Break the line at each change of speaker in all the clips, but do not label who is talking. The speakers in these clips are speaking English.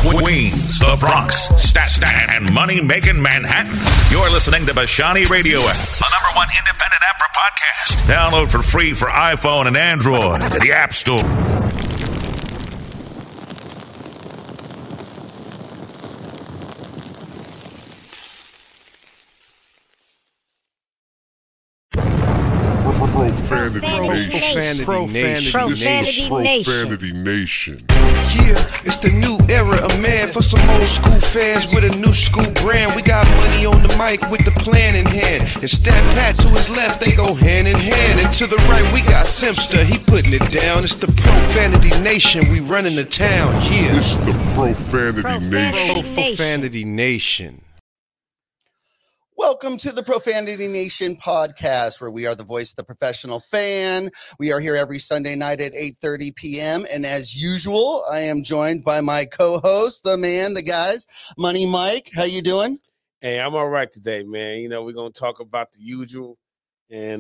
Queens, the Bronx, Staten, and money-making Manhattan. You're listening to Bashani Radio app, the #1 independent app for podcasts. Download for free for iPhone and Android at the App Store.
Profanity Nation.
Yeah, it's the new era of man for some old school fans with a new school brand. We got money on the mic with the plan in hand. And Stat Pat to his left, they go hand in hand. And to the right, we got Simpster, he putting it down. It's the Profanity Nation, we running the town, yeah.
It's the Profanity Nation.
Profanity Nation.
Welcome to the Profanity Nation podcast, where we are the voice of the professional fan. We are here every Sunday night at 8:30 p.m. And as usual, I am joined by my co-host, the man, the guys, Money Mike. How you doing?
Hey, I'm all right today, man. You know, we're going to talk about the usual. And,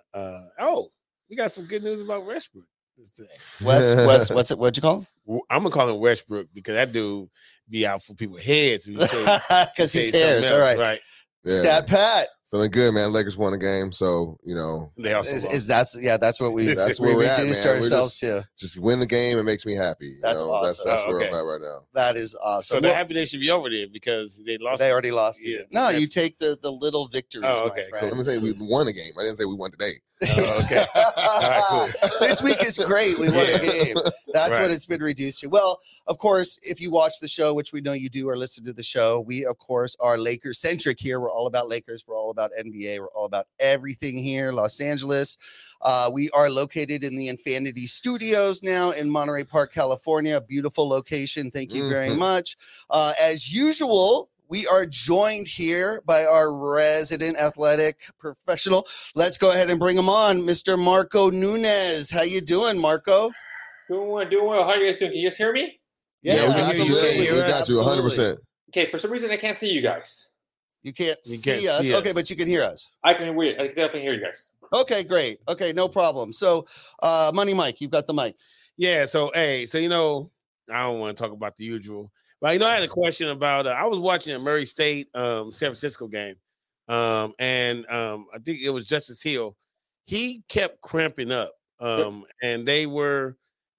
we got some good news about Westbrook today.
What'd you call him?
I'm going to call him Westbrook because that dude be out for people's heads.
Because he cares. All right.
Right.
Yeah.
Stat Pat.
Feeling good, man. Lakers won a game, so you know
they also
that's what we
that's
we
where we're
reduced
at, man.
ourselves to.
Just win the game, it makes me happy.
That's awesome.
That's where I'm at right now.
That is awesome.
So they're happy they should be over there because they lost.
They already lost.
Yeah.
No, you take the little victories.
Oh, okay,
my friend.
Cool. Let me say we won a game. I didn't say we won today.
Oh, okay. All right, cool.
This week is great. We won a game. That's what it's been reduced to. Well, of course, if you watch the show, which we know you do, or listen to the show, we, of course, are Lakers centric here. We're all about Lakers. We're all about NBA. We're all about everything here, Los Angeles. We are located in the Infinity Studios now in Monterey Park, California. Beautiful location. Thank you very much. As usual, we are joined here by our resident athletic professional. Let's go ahead and bring him on, Mr. Marco Nunez. How you doing, Marco?
Doing well. How are you guys doing? Can you guys hear me?
Yeah, we can hear you.
absolutely.
We got you 100%.
Okay, for some reason I can't see you guys.
You can't see us. Okay, but you can hear us.
I can definitely hear you guys.
Okay, great. Okay, no problem. So, Money Mike, you've got the mic.
Yeah, so you know, I don't want to talk about the usual. But, you know, I had a question about, I was watching a Murray State San Francisco game, and I think it was Justice Hill. He kept cramping up, and they was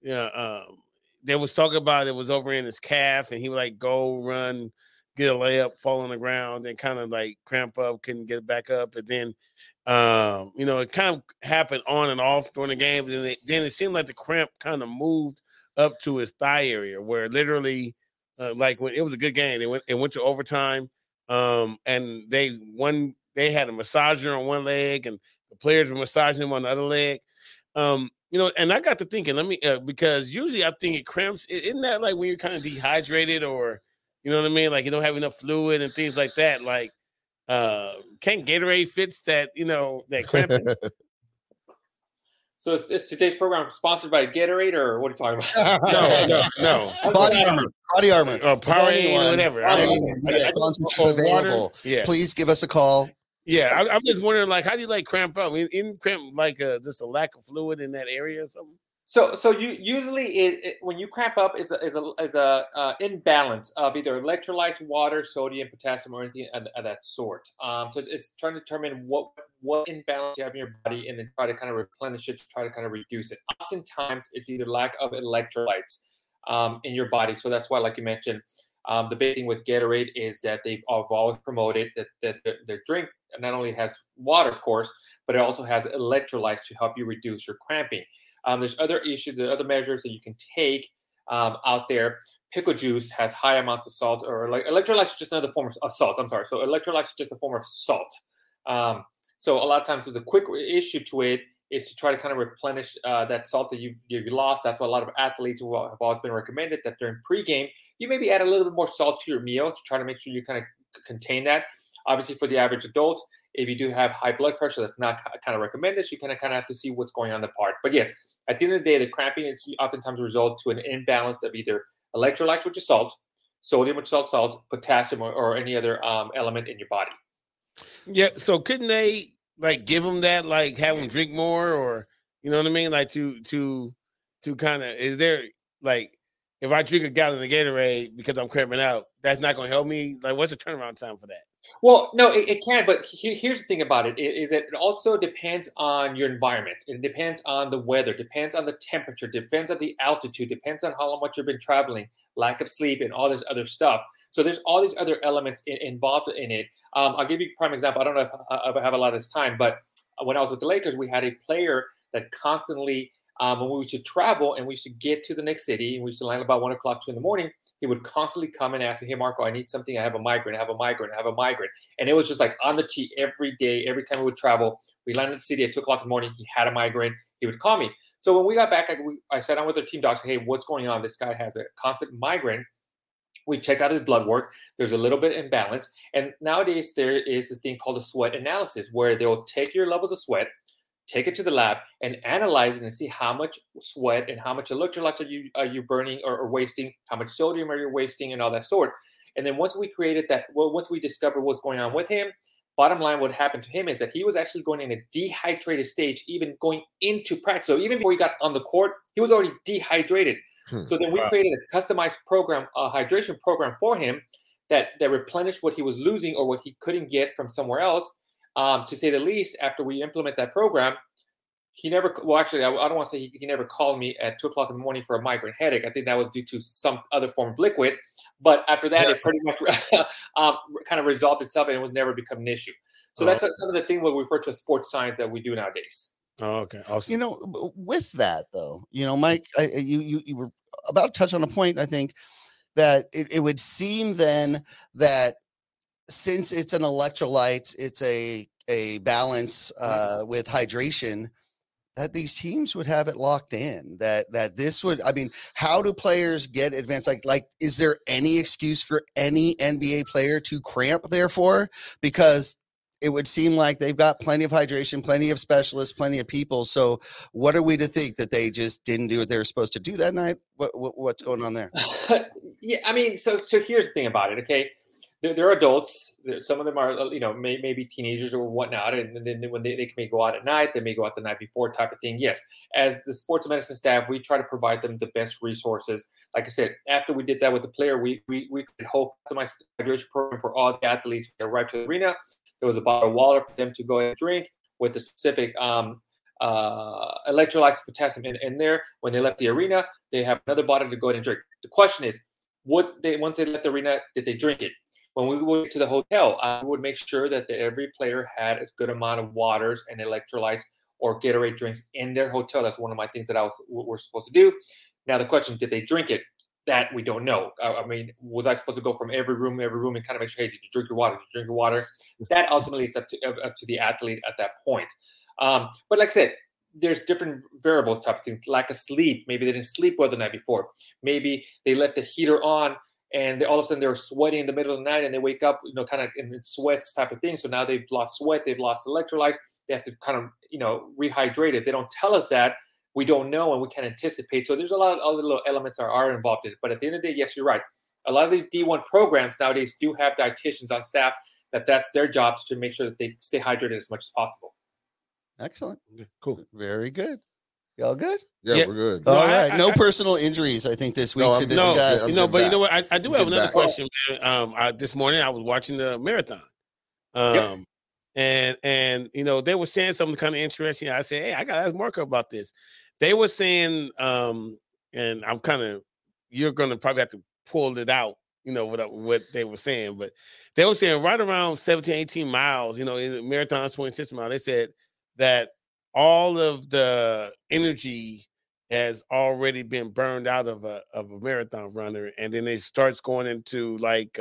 talking about it was over in his calf, and he would, like, go run, get a layup, fall on the ground, and kind of, like, cramp up, couldn't get it back up. And then, you know, it kind of happened on and off during the game. But then it seemed like the cramp kind of moved up to his thigh area where literally – like when it was a good game, it went to overtime, and they had a massager on one leg, and the players were massaging him on the other leg. You know, and I got to thinking, because usually I think it cramps. Isn't that like when you're kind of dehydrated, or you know what I mean, like you don't have enough fluid and things like that? Like, can Gatorade fix that? You know, that cramping.
So is today's program sponsored by Gatorade, or what are you talking about?
No.
Body armor.
Or Powerade, or whatever.
Sponsorship available.
Yeah.
Please give us a call.
Yeah, I'm just wondering, like, how do you like cramp up? I mean, isn't cramp like just a lack of fluid in that area or something?
So you usually when you cramp up is a imbalance of either electrolytes, water, sodium, potassium, or anything of that sort. So it's trying to determine what imbalance you have in your body, and then try to kind of replenish it, to try to kind of reduce it. Oftentimes, it's either lack of electrolytes in your body. So that's why, like you mentioned, the big thing with Gatorade is that they've always promoted that their drink not only has water, of course, but it also has electrolytes to help you reduce your cramping. There's other issues, there are other measures that you can take out there. Pickle juice has high amounts of salt, or like electrolytes is just another form of salt. I'm sorry. So electrolytes is just a form of salt. So a lot of times the quick issue to it is to try to kind of replenish that salt that you lost. That's what a lot of athletes have always been recommended, that during pregame, you maybe add a little bit more salt to your meal to try to make sure you kind of contain that. Obviously, for the average adult, if you do have high blood pressure, that's not kind of recommended. So you kind of have to see what's going on in the part. But yes, at the end of the day, the cramping is oftentimes result to an imbalance of either electrolytes, which is salt, sodium, which is salt, potassium, or any other element in your body.
Yeah. So couldn't they like give them that, like have them drink more, or you know what I mean, like to kind of, is there like if I drink a gallon of Gatorade because I'm cramping out, that's not going to help me. Like, what's the turnaround time for that?
Well, no, it can, but here's the thing about it is that it also depends on your environment. It depends on the weather, depends on the temperature, depends on the altitude, depends on how much you've been traveling, lack of sleep, and all this other stuff. So there's all these other elements involved in it. I'll give you a prime example. I don't know if I have a lot of this time, but when I was with the Lakers, we had a player that constantly, when we should travel and we should get to the next city, and we should land about 1 o'clock, 2 in the morning, he would constantly come and ask me, "Hey, Marco, I need something. I have a migraine. I have a migraine. I have a migraine." And it was just like on the tee every day, every time we would travel. We landed in the city at 2 o'clock in the morning. He had a migraine. He would call me. So when we got back, I sat down with our team docs. Hey, what's going on? This guy has a constant migraine. We checked out his blood work. There's a little bit of imbalance. And nowadays, there is this thing called a sweat analysis where they'll take your levels of sweat, take it to the lab, and analyze it and see how much sweat and how much electrolytes are you burning or wasting, how much sodium are you wasting, and all that sort. And then once we created that, once we discovered what's going on with him, bottom line, what happened to him is that he was actually going in a dehydrated stage, even going into practice. So even before he got on the court, he was already dehydrated. So then we created a customized program, a hydration program for him that replenished what he was losing or what he couldn't get from somewhere else. To say the least, after we implement that program, he never, well, actually, I don't want to say he never called me at 2 o'clock in the morning for a migraine headache. I think that was due to some other form of liquid. But after that, it pretty much kind of resolved itself and it was never become an issue. So that's some of the things we refer to as sports science that we do nowadays.
Oh, okay. Awesome.
You know, with that though, you know, Mike, you were about to touch on a point. I think that it would seem then that since it's an electrolyte, it's a balance with hydration, that these teams would have it locked in. That this would, I mean, how do players get advanced? Like, is there any excuse for any NBA player to cramp? Therefore, because it would seem like they've got plenty of hydration, plenty of specialists, plenty of people. So what are we to think that they just didn't do what they were supposed to do that night? What's going on there?
Yeah, I mean, so here's the thing about it. Okay, they're adults. Some of them are, you know, maybe teenagers or whatnot. And then when they may go out at night, they may go out the night before type of thing. Yes, as the sports medicine staff, we try to provide them the best resources. Like I said, after we did that with the player, we could whole customized hydration program for all the athletes that arrived to the arena. There was a bottle of water for them to go and drink with the specific electrolytes, potassium in there. When they left the arena, they have another bottle to go ahead and drink. The question is, once they left the arena, did they drink it? When we went to the hotel, I would make sure that every player had a good amount of waters and electrolytes or Gatorade drinks in their hotel. That's one of my things that we're supposed to do. Now the question, did they drink it? That we don't know. I mean, was I supposed to go from every room and kind of make sure, hey, did you drink your water? Did you drink your water? That ultimately it's up to the athlete at that point. But like I said, there's different variables type of thing, lack of sleep. Maybe they didn't sleep well the night before. Maybe they left the heater on and all of a sudden they were sweating in the middle of the night and they wake up, you know, kind of in sweats type of thing. So now they've lost sweat, they've lost electrolytes. They have to kind of, you know, rehydrate. If they don't tell us that, we don't know and we can't anticipate. So there's a lot of other little elements that are involved in it. But at the end of the day, yes, you're right. A lot of these D1 programs nowadays do have dietitians on staff that's their jobs to make sure that they stay hydrated as much as possible.
Excellent.
Cool.
Very good. Y'all good?
Yeah, we're good.
All right. No personal injuries, I think, this week to discuss.
You know, but you know what? I do have another question. This morning I was watching the marathon. And you know, they were saying something kind of interesting. I said, hey, I gotta ask Marco about this. They were saying, and I'm kind of, you're gonna probably have to pull it out, you know, what they were saying, but they were saying right around 17, 18 miles, you know, in the marathon's 26 miles, they said that all of the energy has already been burned out of a marathon runner, and then it starts going into like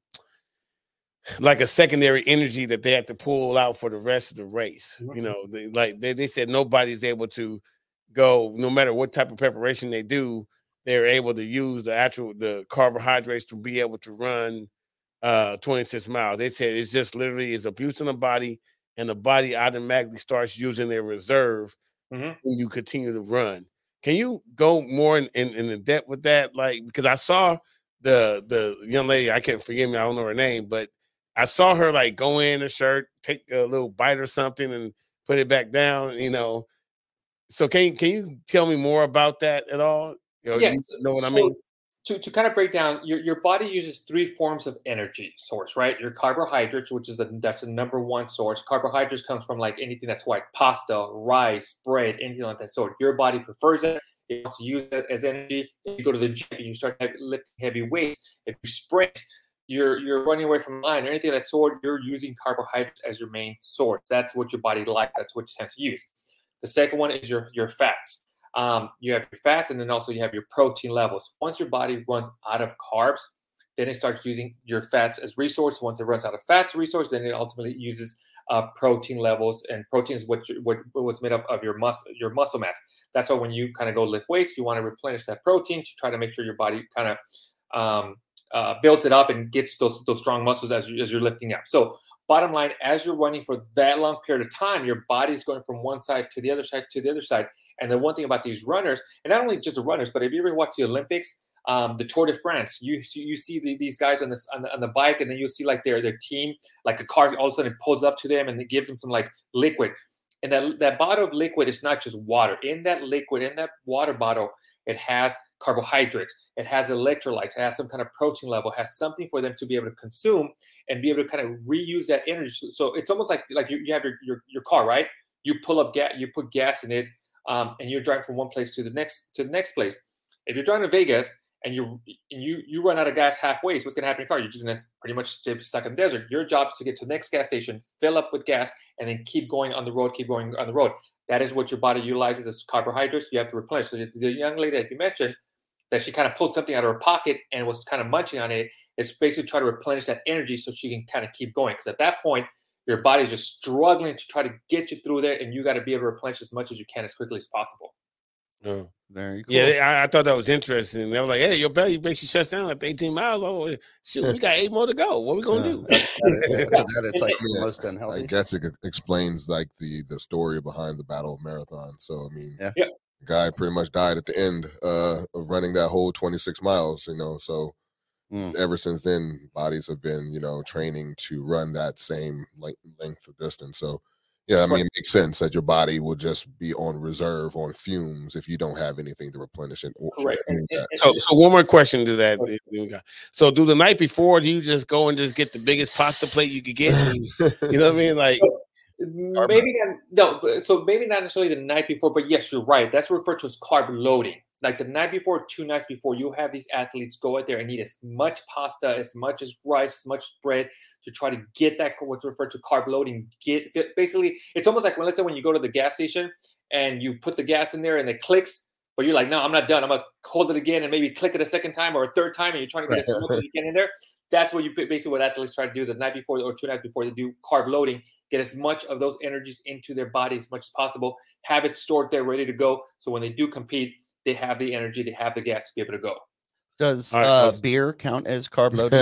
a secondary energy that they have to pull out for the rest of the race. You know, they said nobody's able to go, no matter what type of preparation they do, they're able to use the carbohydrates to be able to run 26 miles. They said it's just literally is abuse on the body, and the body automatically starts using their reserve when you continue to run. Can you go more in depth with that? Like, because I saw the young lady, I can't forgive me, I don't know her name, but I saw her like go in her shirt, take a little bite or something and put it back down, you know. So can you tell me more about that at all? You know,
yeah,
you know what I mean?
to kind of break down, your body uses 3 forms of energy source, right? Your carbohydrates, which is that's the number one source. Carbohydrates comes from like anything that's white, pasta, rice, bread, anything like that sort. Your body prefers it. It wants to use it as energy. If you go to the gym and you start lifting heavy weights, if you sprint, you're running away from line or anything of that sort, you're using carbohydrates as your main source. That's what your body likes. That's what it tends to use. The second one is your fats. You have your fats, and then also you have your protein levels. Once your body runs out of carbs, then it starts using your fats as resource. Once it runs out of fats resource, then it ultimately uses protein levels, and protein is what's made up of your muscle mass. That's why when you kind of go lift weights, you want to replenish that protein to try to make sure your body kind of builds it up and gets those strong muscles as you're lifting up. So bottom line, as you're running for that long period of time, your body's going from one side to the other side to the other side. And the one thing about these runners, and not only just the runners, but if you ever watch the Olympics, the Tour de France, you see these guys on the bike, and then you'll see like their team, like a car all of a sudden pulls up to them and it gives them some like liquid. And that bottle of liquid is not just water. In that liquid, in that water bottle, it has carbohydrates, it has electrolytes, it has some kind of protein level, it has something for them to be able to consume and be able to kind of reuse that energy. So it's almost like you have your car, right? You pull up gas, you put gas in it, and you're driving from one place to the next place. If you're driving to Vegas and you run out of gas halfway, so what's going to happen in your car? You're just going to pretty much stay stuck in the desert. Your job is to get to the next gas station, fill up with gas, and then keep going on the road. That is what your body utilizes as carbohydrates. You have to replenish. So the young lady that you mentioned, that she kind of pulled something out of her pocket and was kind of munching on it, is basically try to replenish that energy so she can kind of keep going. Because at that point, your body's just struggling to try to get you through there, and you got to be able to replenish as much as you can as quickly as possible.
Oh.
Very cool.
Yeah, I thought that was interesting. They were like, "Hey, your belly basically shuts down at 18 miles. Oh, shoot, we got 8 more to go. What are we gonna do?"
It's like the most unhealthy.
I guess it explains like the story behind the Battle of Marathon. So I mean,
Yeah.
the guy pretty much died at the end of running that whole 26 miles. So ever since then, bodies have been training to run that same length of distance. So. Yeah, I mean, it makes sense that your body will just be on reserve, on fumes, if you don't have anything to replenish it.
Correct.
So one more question to that. So do the night before, do you just go and just get the biggest pasta plate you could get? You know what I mean? Like
maybe maybe not necessarily the night before, but yes, you're right. That's referred to as carb loading. Like the night before, 2 nights before, you have these athletes go out there and eat as much pasta, as much as rice, as much bread to try to get that what's referred to carb loading. Basically, it's almost like let's say when you go to the gas station and you put the gas in there and it clicks, but you're like, no, I'm not done. I'm gonna hold it again and maybe click it a second time or a third time, and you're trying to get as much as you can in there. That's what basically what athletes try to do the night before or 2 nights before they do carb loading. Get as much of those energies into their body as much as possible. Have it stored there, ready to go. So when they do compete, they have the energy, they have the gas to be able to go.
Does beer count as carb loading?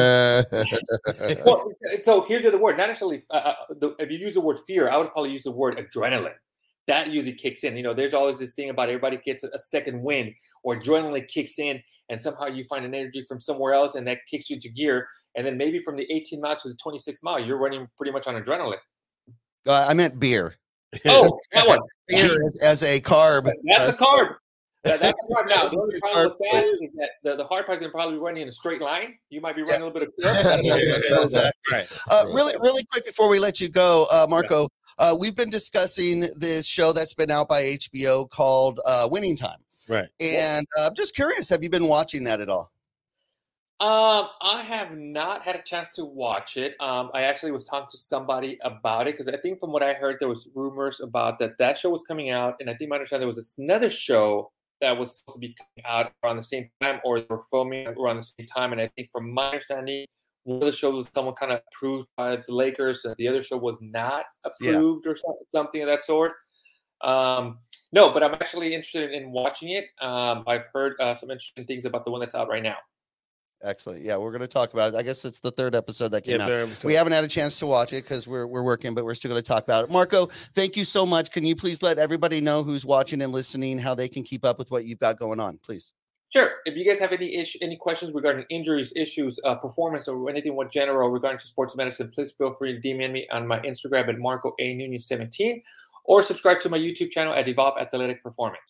Well, so here's the word. Not necessarily. If you use the word fear, I would probably use the word adrenaline. That usually kicks in. There's always this thing about everybody gets a second wind, or adrenaline kicks in, and somehow you find an energy from somewhere else, and that kicks you into gear. And then maybe from the 18 mile to the 26 mile, you're running pretty much on adrenaline.
I meant beer.
Oh, that one.
Beer as a carb.
That's a carb. That's the part now. The only problem with that is that the hard part is going to probably be running in a straight line. You might be running a little bit of curve.
Really quick before we let you go, Marco, we've been discussing this show that's been out by HBO called Winning Time.
Right.
And I'm just curious, have you been watching that at all?
I have not had a chance to watch it. I actually was talking to somebody about it because I think from what I heard, there was rumors about that show was coming out. And I think my understanding there was another show that was supposed to be coming out around the same time, or they were filming around the same time. And I think from my understanding, one of the shows was someone kind of approved by the Lakers, and the other show was not approved or something of that sort. No, but I'm actually interested in watching it. I've heard some interesting things about the one that's out right now.
Excellent. Yeah, we're going to talk about it. I guess it's the 3rd episode that came out. We haven't had a chance to watch it because we're working, but we're still going to talk about it. Marco, thank you so much. Can you please let everybody know who's watching and listening how they can keep up with what you've got going on, please?
Sure. If you guys have any questions regarding injuries, issues, performance, or anything in general regarding to sports medicine, please feel free to DM me on my Instagram at Marco A. Nunez 17, or subscribe to my YouTube channel at Evolve Athletic Performance.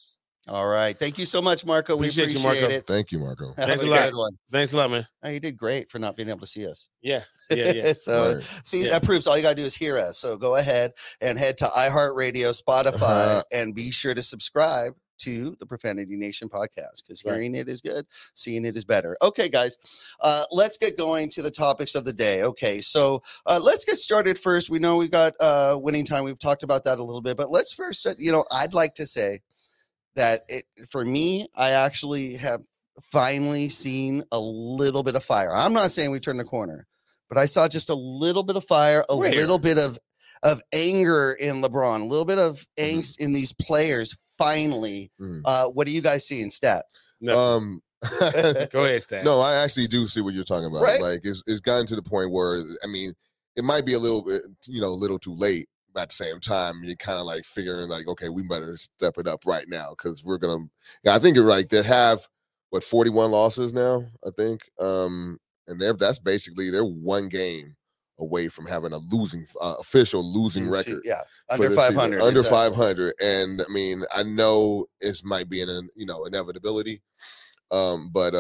All right. Thank you so much, Marco. We
Appreciate
appreciate
you, Marco.
it.
Thank you, Marco.
Have
Thanks
a
a lot.
good one.
Thanks a lot, man.
Oh, you did great for not being able to see us.
Yeah.
So
Right.
see,
Yeah.
that proves all you got to do is hear us. So go ahead and head to iHeartRadio, Spotify, and be sure to subscribe to the Profanity Nation podcast, because
Right.
hearing it is good, seeing it is better. Okay, guys, let's get going to the topics of the day. Okay, so let's get started first. We know we got winning time. We've talked about that a little bit, but let's first, I'd like to say that for me, I actually have finally seen a little bit of fire. I'm not saying we turned the corner, but I saw just a little bit of fire, a
Where?
little bit of anger in LeBron, a little bit of angst in these players. Finally, what are you guys seeing, Stat?
Nothing. Go ahead, Stat.
No, I actually do see what you're talking about.
Right?
Like it's gotten to the point where, I mean, it might be a little bit, a little too late. But at the same time, you're kind of like figuring like, okay, we better step it up right now because we're gonna. Yeah, I think you're right. They have 41 losses now, I think, and that's basically they're one game away from having a losing official losing record.
Yeah,
for
under
the
500.
season. Under
exactly.
500, and I mean, I know it might be an inevitability, but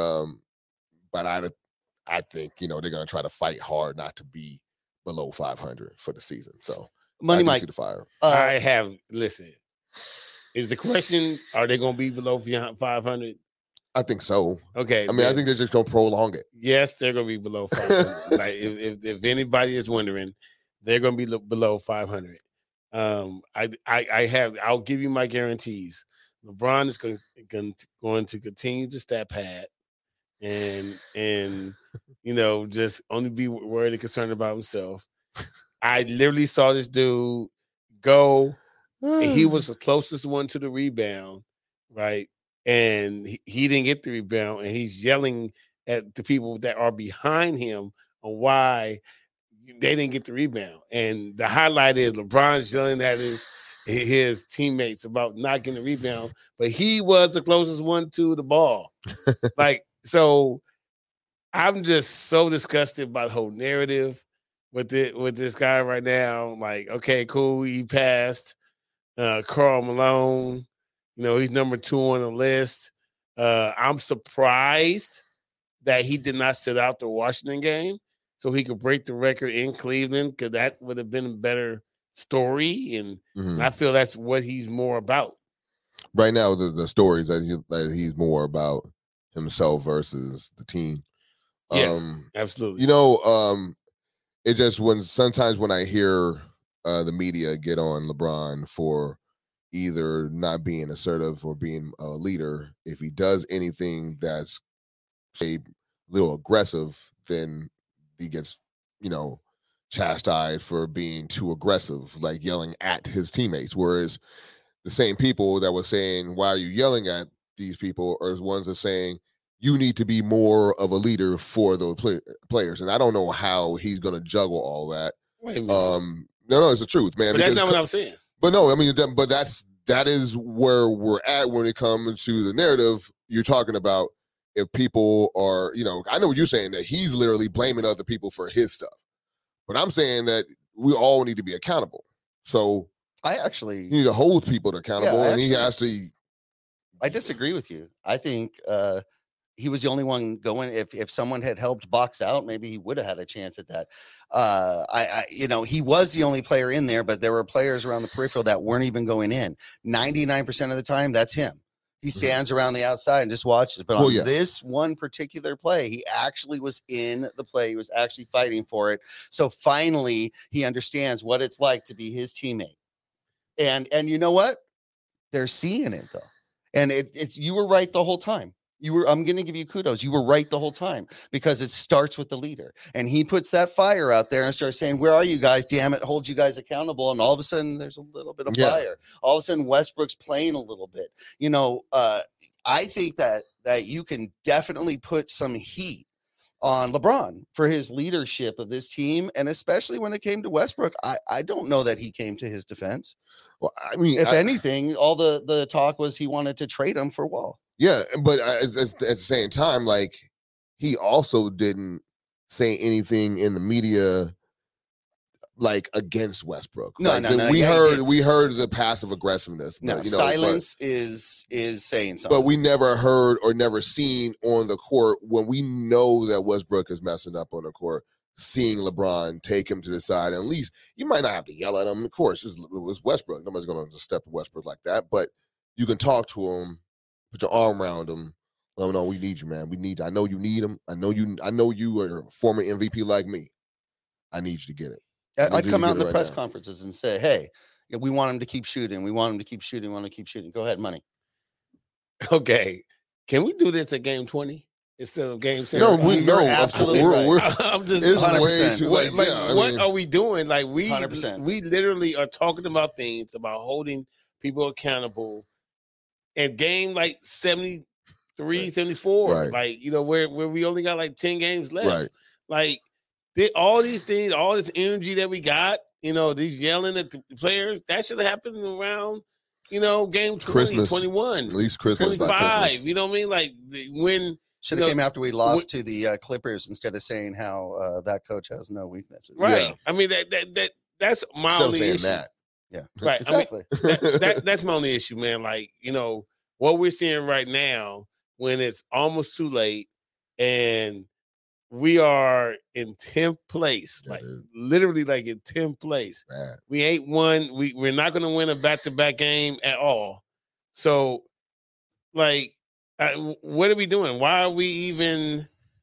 I think they're gonna try to fight hard not to be below 500 for the season. So
Money
I do
Mike.
see the fire.
Listen. Is the question, are they going to be below 500?
I think so.
Okay.
I mean, I think they're just gonna prolong it.
Yes, they're going to be below 500. Like if anybody is wondering, they're going to be below 500. I'll give you my guarantees. LeBron is going to continue to stat pad and just only be worried and concerned about himself. I literally saw this dude go, and he was the closest one to the rebound, right? And he didn't get the rebound, and he's yelling at the people that are behind him on why they didn't get the rebound. And the highlight is LeBron's yelling at his teammates about not getting the rebound, but he was the closest one to the ball. So I'm just so disgusted by the whole narrative with this guy right now. Like, okay, cool, he passed Karl Malone. He's number 2 on the list. I'm surprised that he did not sit out the Washington game so he could break the record in Cleveland, because that would have been a better story. And I feel that's what he's more about.
Right now, the stories that he's more about himself versus the team.
Yeah, absolutely.
It just sometimes when I hear the media get on LeBron for either not being assertive or being a leader, if he does anything that's say a little aggressive, then he gets chastised for being too aggressive, like yelling at his teammates. Whereas the same people that were saying, why are you yelling at these people, are the ones that are saying you need to be more of a leader for those players. And I don't know how he's going to juggle all that.
Wait a minute.
No, it's the truth, man.
But that's not what I'm saying.
But no, I mean, that is where we're at when it comes to the narrative you're talking about. If people are, I know what you're saying, that he's literally blaming other people for his stuff. But I'm saying that we all need to be accountable. So you need to hold people accountable, and he has to.
I disagree with you. I think he was the only one going. If someone had helped box out, maybe he would have had a chance at that. He was the only player in there, but there were players around the peripheral that weren't even going in. 99% of the time, that's him. He stands around the outside and just watches. But on this one particular play, he actually was in the play. He was actually fighting for it. So finally, he understands what it's like to be his teammate. And you know what? They're seeing it though. And it's you were right the whole time. I'm going to give you kudos. You were right the whole time, because it starts with the leader. And he puts that fire out there and starts saying, where are you guys? Damn it, hold you guys accountable. And all of a sudden there's a little bit of fire. All of a sudden Westbrook's playing a little bit. I think that you can definitely put some heat on LeBron for his leadership of this team. And especially when it came to Westbrook, I don't know that he came to his defense.
Well, I mean,
if anything, all the talk was he wanted to trade him for Wall.
Yeah, but at the same time, like, he also didn't say anything in the media like against Westbrook.
No,
like,
no.
We heard the passive aggressiveness.
No,
but,
silence is saying something.
But we never heard or never seen on the court when we know that Westbrook is messing up on the court. Seeing LeBron take him to the side, and at least you might not have to yell at him. Of course, it was Westbrook. Nobody's going to just step to Westbrook like that. But you can talk to him, put your arm around him. Let him know we need you, man. We need. I know you need him. I know you are a former MVP like me. I need you to get it.
I'd come out in the press conferences and say, "Hey, we want him to keep shooting. We want him to keep shooting. We want him to keep shooting. Go ahead, money."
Okay, can we do this at game 20 instead of game 7?
No, we know
absolutely. Right.
I'm just
it's
100%.
way too
what,
like, yeah,
what are we doing? Like
100%.
we literally are talking about things about holding people accountable. And game like 73, 74,
right.
like where we only got like 10 games left.
Right.
Like all these things, all this energy that we got, these yelling at the players, that should have happened around, game 20,
Christmas,
21,
at least Christmas,
25. You know what I mean? Like when
should have came after we lost to the Clippers instead of saying how that coach has no weaknesses.
Right.
Yeah.
I mean that's my only issue.
That.
Yeah.
Right.
Exactly.
I mean, that's my only issue, man. Like what we're seeing right now when it's almost too late and we are in 10th place, like literally like in 10th place.
Man.
We ain't won. We're not going to win a back-to-back game at all. So, like, what are we doing? Why are we even?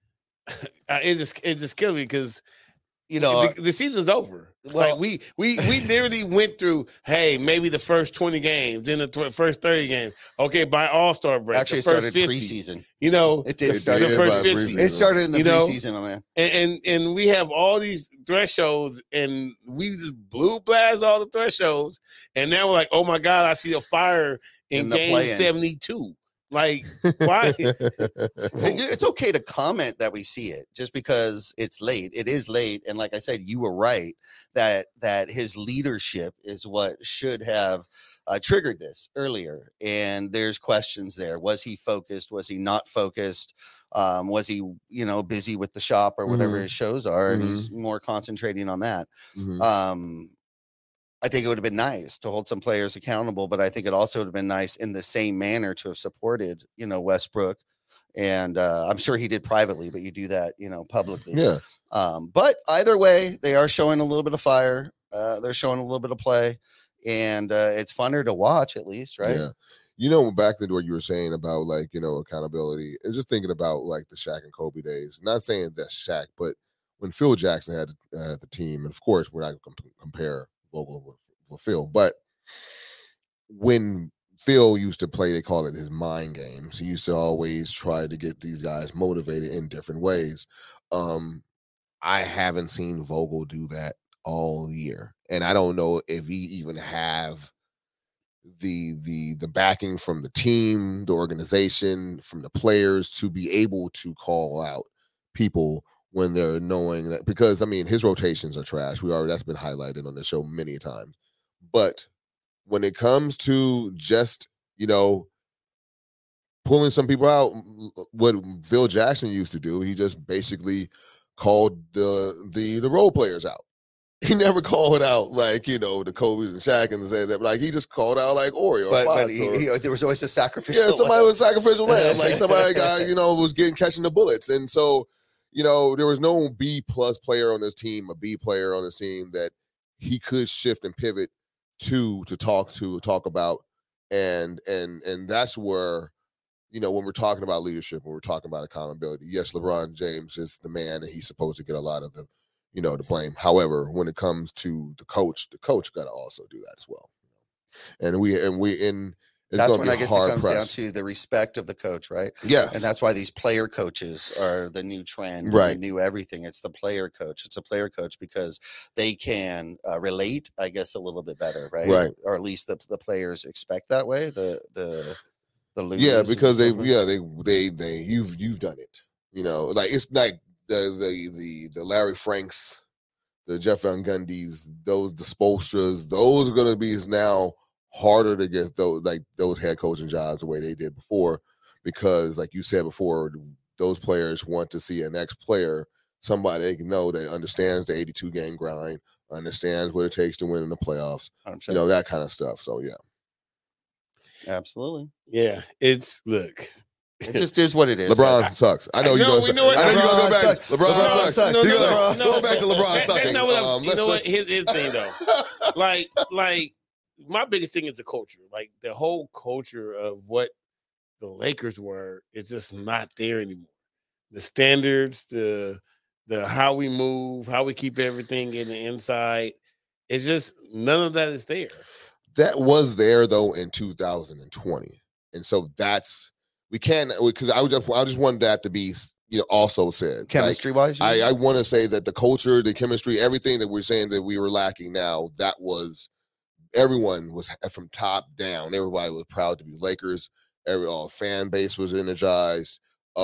It just kills me because the season's over.
Well,
like we literally went through. Hey, maybe the first 20 games, then the first 30 games. Okay, by All-Star break,
actually
the first
started
50,
preseason.
It
did start
the first
by
50.
preseason.
It started in the preseason, man.
And we have all these thresholds, and we just blue blast all the thresholds, and now we're like, oh my God, I see a fire in game
play-in.
72. Like, why?
It's okay to comment that we see it just because it's late. It is late, and like I said, you were right that his leadership is what should have triggered this earlier. And there's questions there. Was he focused? Was he not focused? Was he busy with the shop or whatever his shows are, and he's more concentrating on that. I think it would have been nice to hold some players accountable, but I think it also would have been nice in the same manner to have supported, Westbrook. And I'm sure he did privately, but you do that, publicly.
Yeah.
But either way, they are showing a little bit of fire. They're showing a little bit of play, and it's funner to watch at least, right?
Yeah. Back to what you were saying about like, accountability and just thinking about like the Shaq and Kobe days, not saying that's Shaq, but when Phil Jackson had the team, and of course we're not going to compare Vogel with Phil, but when Phil used to play, they call it his mind games. He used to always try to get these guys motivated in different ways. I haven't seen Vogel do that all year, and I don't know if he even have the backing from the team, the organization, from the players to be able to call out people when they're knowing that, because his rotations are trash. That's been highlighted on the show many times. But when it comes to just, pulling some people out, what Phil Jackson used to do, he just basically called the role players out. He never called out like, the Kobe's and Shaq and say that, but like he just called out like Oreo.
But there was always a sacrificial.
Yeah, somebody was sacrificial lamb. Like somebody got, was catching the bullets. And so, there was no B+ player on this team, a B player on this team that he could shift and pivot to talk about. And that's where, when we're talking about leadership, when we're talking about accountability, yes, LeBron James is the man and he's supposed to get a lot of the, the blame. However, when it comes to the coach got to also do that as well.
That's when I guess it comes down to the respect of the coach, right?
Yes.
And that's why these player coaches are the new trend,
right?
The new everything. It's the player coach. It's a player coach because they can relate, I guess, a little bit better, right?
Right.
Or at least the players expect that way. The losers.
Yeah, because you've done it. Like it's like the Larry Franks, the Jeff Van Gundy's, the Spoelstras, those are going to be now harder to get those head coaching jobs the way they did before, because like you said before, those players want to see an ex-player somebody they can know that understands the 82 game grind, understands what it takes to win in the playoffs,
100%.
you know, that kind of stuff. So yeah,
absolutely.
Yeah, it's look.
It just is what it is.
LeBron sucks. I know you're going to go back. LeBron sucks. Go back to LeBron sucking.
You know what? Here's the thing, though. like my biggest thing is the culture. Like the whole culture of what the Lakers were is just not there anymore. The standards, the how we move, how we keep everything in the inside. It's just none of that is there.
That was there though in 2020, and so that's. We can't, because I just wanted that to be, you know, also said.
Chemistry wise?
I want to say that the culture, the chemistry, everything that we're saying that we were lacking now, that was, everyone was from top down. Everybody was proud to be Lakers. Every fan base was energized.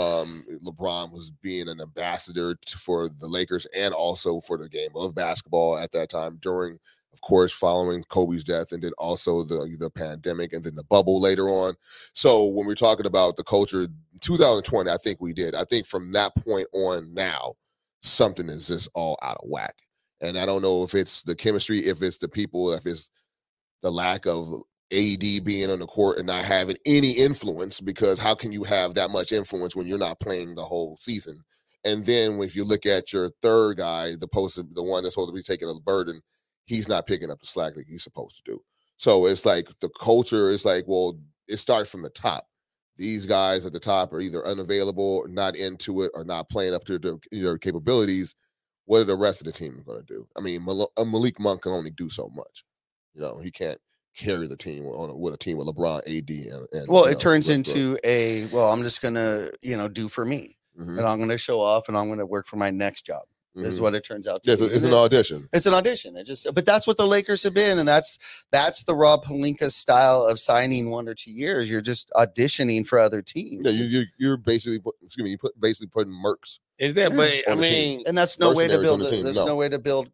LeBron was being an ambassador for the Lakers and also for the game of basketball at that time during, of course, following Kobe's death, and then also the pandemic, and then the bubble later on. So when we're talking about the culture, 2020, I think we did. I think from that point on now, something is just all out of whack. And I don't know if it's the chemistry, if it's the people, if it's the lack of AD being on the court and not having any influence, because how can you have that much influence when you're not playing the whole season? And then if you look at your third guy, the one that's supposed to be taking a burden, he's not picking up the slack like he's supposed to do. So it's like the culture is like, well, it starts from the top. These guys at the top are either unavailable or not into it or not playing up to their capabilities. What are the rest of the team going to do? I mean, Malik Monk can only do so much. You know, he can't carry the team with a team with LeBron, AD, and
well, it turns into I'm just going to, do for me. Mm-hmm. And I'm going to show off and I'm going to work for my next job. Mm-hmm. Is what it turns out to be.
It's an audition.
It's an audition. But that's what the Lakers have been, and that's the Rob Pelinka style of signing 1 or 2 years. You're just auditioning for other teams.
Yeah, you're basically putting mercs.
Is that? But I mean,
and that's no way to build. There's no way to build.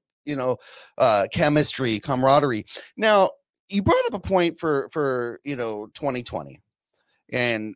Chemistry, camaraderie. Now, you brought up a point for 2020, and.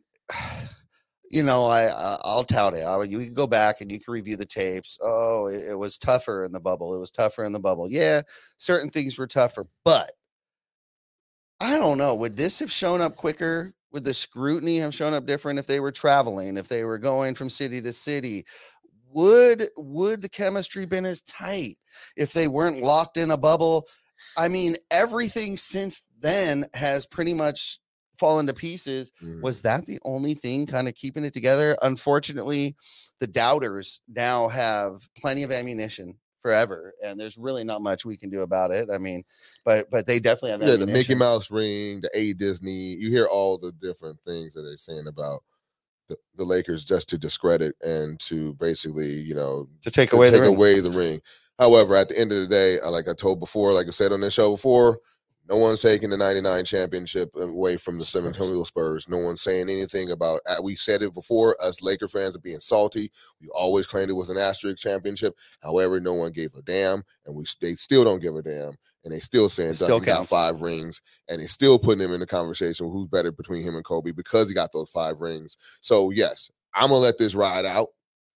I'll tout it. You can go back and you can review the tapes. Oh, it was tougher in the bubble. It was tougher in the bubble. Yeah, certain things were tougher, but I don't know. Would this have shown up quicker? Would the scrutiny have shown up different if they were traveling, if they were going from city to city? Would the chemistry been as tight if they weren't locked in a bubble? I mean, everything since then has pretty much fallen to pieces. Was that the only thing kind of keeping it together? Unfortunately, the doubters now have plenty of ammunition forever, and there's really not much we can do about it. I mean, but they definitely have ammunition.
The Mickey Mouse ring, the A Disney, you hear all the different things that they're saying about the Lakers just to discredit and to basically, to
take away
the ring. However, at the end of the day, like I said on this show before, no one's taking the 99 championship away from the San Antonio Spurs. No one's saying anything about it. We said it before, us Laker fans are being salty. We always claimed it was an asterisk championship. However, no one gave a damn, and they still don't give a damn. And they still saying Duncan got 5 rings, and they still putting him in the conversation who's better between him and Kobe because he got those 5 rings. So, yes, I'm going to let this ride out.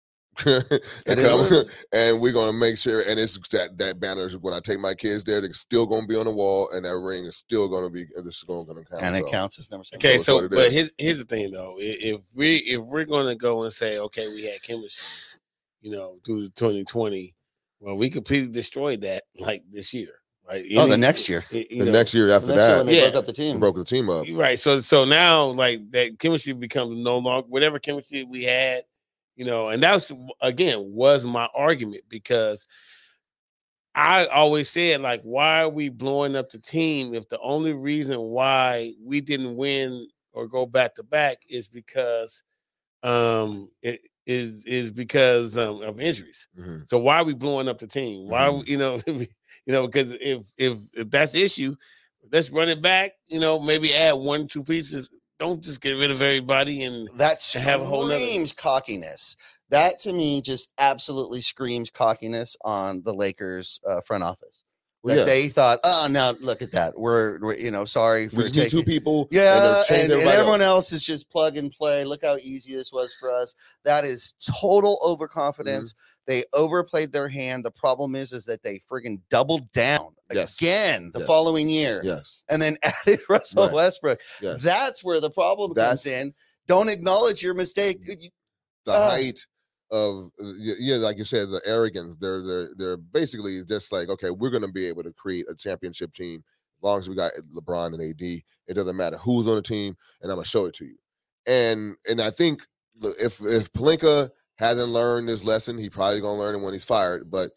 And we're gonna make sure, and it's that banner. When I take my kids there, they're still gonna be on the wall, and that ring is still gonna be. This is gonna count,
and it counts as number 7.
Okay, so but here's the thing though. If we're gonna go and say, okay, we had chemistry, through 2020, well, we completely destroyed that like this year, right?
The next year,
next year after that,
they broke up the team.
Broke the team up,
right? So now like that chemistry becomes no longer whatever chemistry we had. And that's, again, was my argument, because I always said, like, why are we blowing up the team if the only reason why we didn't win or go back to back is because it is because of injuries. Mm-hmm. So why are we blowing up the team? Why, because if that's the issue, let's run it back, maybe add 1-2 pieces. Don't just get rid of everybody and have a whole nother
cockiness. That to me just absolutely screams cockiness on the Lakers front office. that they thought, oh, now look at that. We're sorry for
we just need two people.
Yeah, and everyone
else
is just plug and play. Look how easy this was for us. That is total overconfidence. They overplayed their hand. The problem is that they friggin' doubled down again the following year.
Yes.
And then added Russell Westbrook.
Yes.
That's where the problem comes in. Don't acknowledge your mistake.
The height of like you said, the arrogance. They're basically just like, okay, we're going to be able to create a championship team as long as we got LeBron and AD. It doesn't matter who's on the team, and I'm gonna show it to you. And I think if Pelinka hasn't learned this lesson, he probably gonna learn it when he's fired. But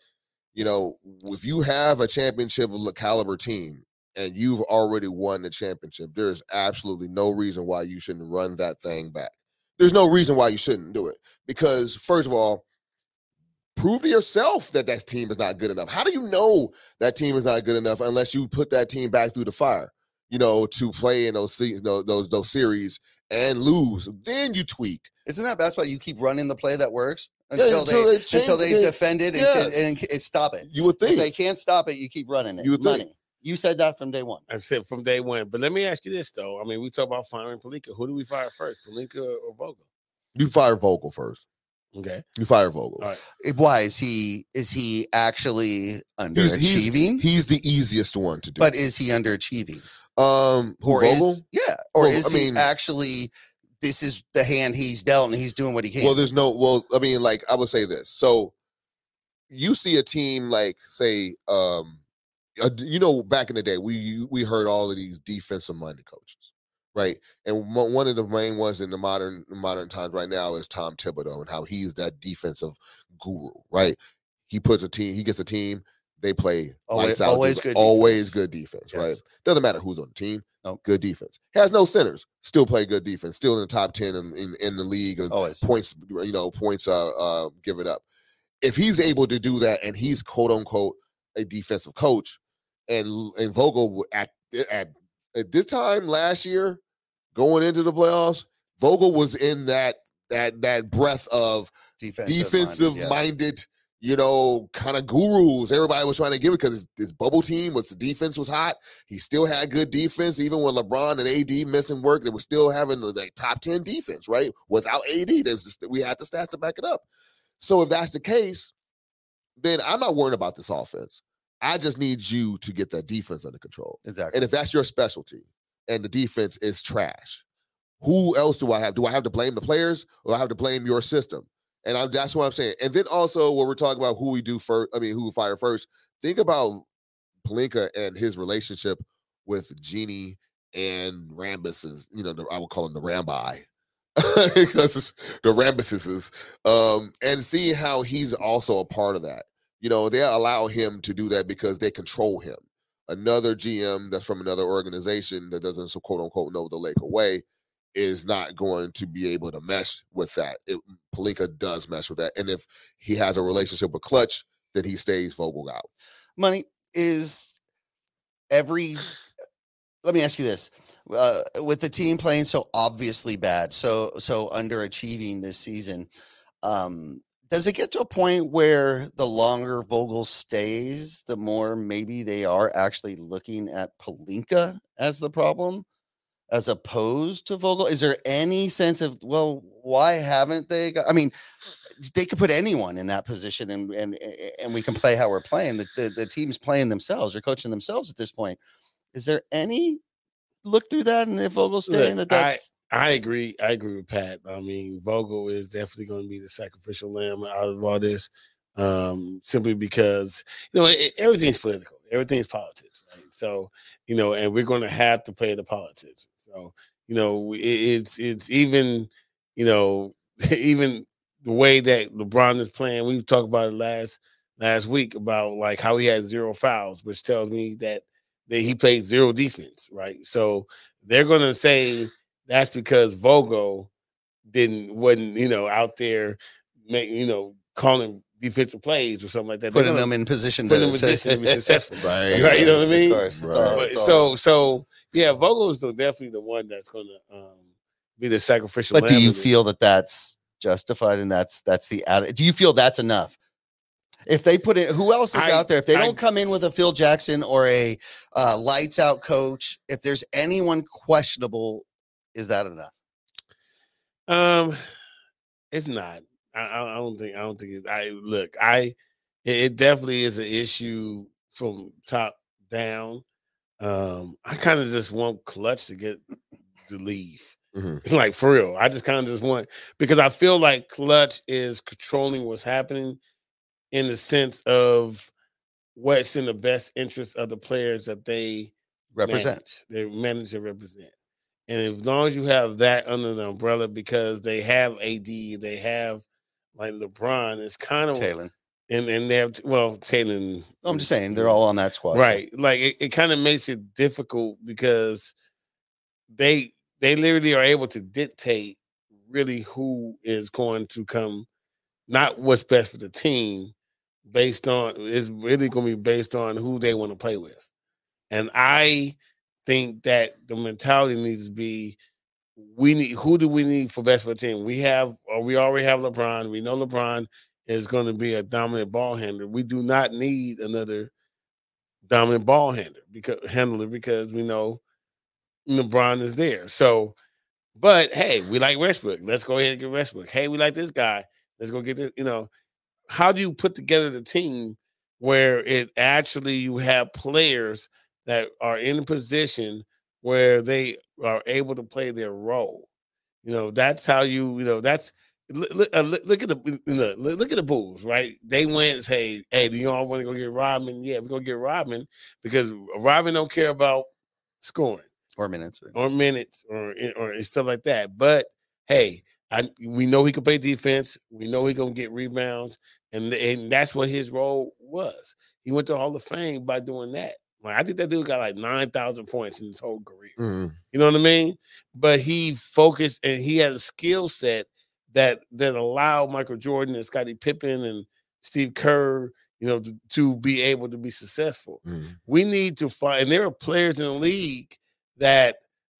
if you have a championship caliber team and you've already won the championship, there's absolutely no reason why you shouldn't run that thing back. There's no reason why you shouldn't do it. Because, first of all, prove to yourself that team is not good enough. How do you know that team is not good enough unless you put that team back through the fire, to play in those series and lose? Then you tweak.
Isn't that basketball? You keep running the play that works until they defend it and stop it.
You would think.
If they can't stop it, you keep running it.
You would think.
You said that from day one.
I said from day one. But let me ask you this, though. I mean, we talk about firing Pelinka. Who do we fire first, Pelinka or Vogel?
You fire Vogel first.
Okay.
You fire Vogel.
All right.
Why is he actually underachieving?
He's the easiest one to do.
But is he underachieving?
Vogel?
Is he actually, this is the hand he's dealt and he's doing what he can?
I would say this. So you see a team like, say, back in the day, we heard all of these defensive minded coaches, right? And one of the main ones in the modern times right now is Tom Thibodeau and how he's that defensive guru, right? He gets a team, they play always good defense, right? Doesn't matter who's on the team, good defense. Has no centers, still play good defense, still in the top 10 in the league of points, give it up. If he's able to do that and he's quote unquote a defensive coach, and Vogel at this time last year, going into the playoffs, Vogel was in that breath of defensive minded, kind of gurus. Everybody was trying to give it because his bubble team the defense was hot. He still had good defense, even when LeBron and AD missing work. They were still having the top 10 defense, right? Without AD, we had the stats to back it up. So if that's the case, then I'm not worried about this offense. I just need you to get that defense under control.
Exactly.
And if that's your specialty and the defense is trash, who else do I have? Do I have to blame the players or I have to blame your system? And that's what I'm saying. And then also when we're talking about who we fire first, think about Pelinka and his relationship with Jeannie and Rambuses, I would call him the Rambi. Because it's the Rambuses, and see how he's also a part of that. They allow him to do that because they control him. Another GM that's from another organization that doesn't, quote unquote, know the Laker way is not going to be able to mesh with that. Pelinka does mesh with that. And if he has a relationship with Clutch, then he stays Vogel out.
Money is let me ask you this. With the team playing so obviously bad, so underachieving this season, does it get to a point where the longer Vogel stays, the more maybe they are actually looking at Pelinka as the problem as opposed to Vogel? Is there any sense of, why haven't they got, they could put anyone in that position and we can play how we're playing. The team's playing themselves or coaching themselves at this point. Is there any look through that? And if Vogel's staying, that's...
I agree. I agree with Pat. Vogel is definitely going to be the sacrificial lamb out of all this, simply because everything's political, everything's politics, right? So and we're going to have to play the politics. So it's even even the way that LeBron is playing. We talked about it last week about like how he had 0 fouls, which tells me that he played 0 defense, right? So they're going to say that's because Vogel wasn't out there calling defensive plays or something like that.
Putting them in position to be successful.
Right.
You know what I mean?
Of course.
Right. So Vogel is definitely the one that's going to be the sacrificial lamb.
But do you feel that that's justified and that's the attitude? Do you feel that's enough? If they put it, who else is out there? If they don't come in with a Phil Jackson or a lights out coach, if there's anyone questionable, is that enough?
It's not. I don't think it's. It definitely is an issue from top down. I kind of just want Clutch to get the leave.
Mm-hmm.
Like, for real. I just kind of just want, because I feel like Clutch is controlling what's happening in the sense of what's in the best interest of the players that they
represent.
They manage and represent. And as long as you have that under the umbrella, because they have AD, they have like LeBron, it's kind of
Taylor.
And they have Taylor.
I'm just saying they're all on that squad,
right? Like it kind of makes it difficult because they literally are able to dictate really who is going to come, not what's best for the team, based on it's really going to be based on who they want to play with. And I think that the mentality needs to be, who do we need for best for the team? We already have LeBron. We know LeBron is going to be a dominant ball handler. We do not need another dominant ball handler because we know LeBron is there. So, but hey, we like Westbrook. Let's go ahead and get Westbrook. Hey, we like this guy. Let's go get this. How do you put together the team where it actually you have players that are in a position where they are able to play their role? That's how that's look at the Bulls, right? They went and say, hey, do y'all want to go get Rodman? Yeah, we're gonna get Rodman because Rodman don't care about scoring
or minutes
or stuff like that. But hey, we know he can play defense. We know he gonna get rebounds, and that's what his role was. He went to Hall of Fame by doing that. Like, I think that dude got like 9,000 points in his whole career.
Mm-hmm.
You know what I mean? But he focused and he had a skill set that allowed Michael Jordan and Scottie Pippen and Steve Kerr, to be able to be successful.
Mm-hmm.
We need to find, and there are players in the league that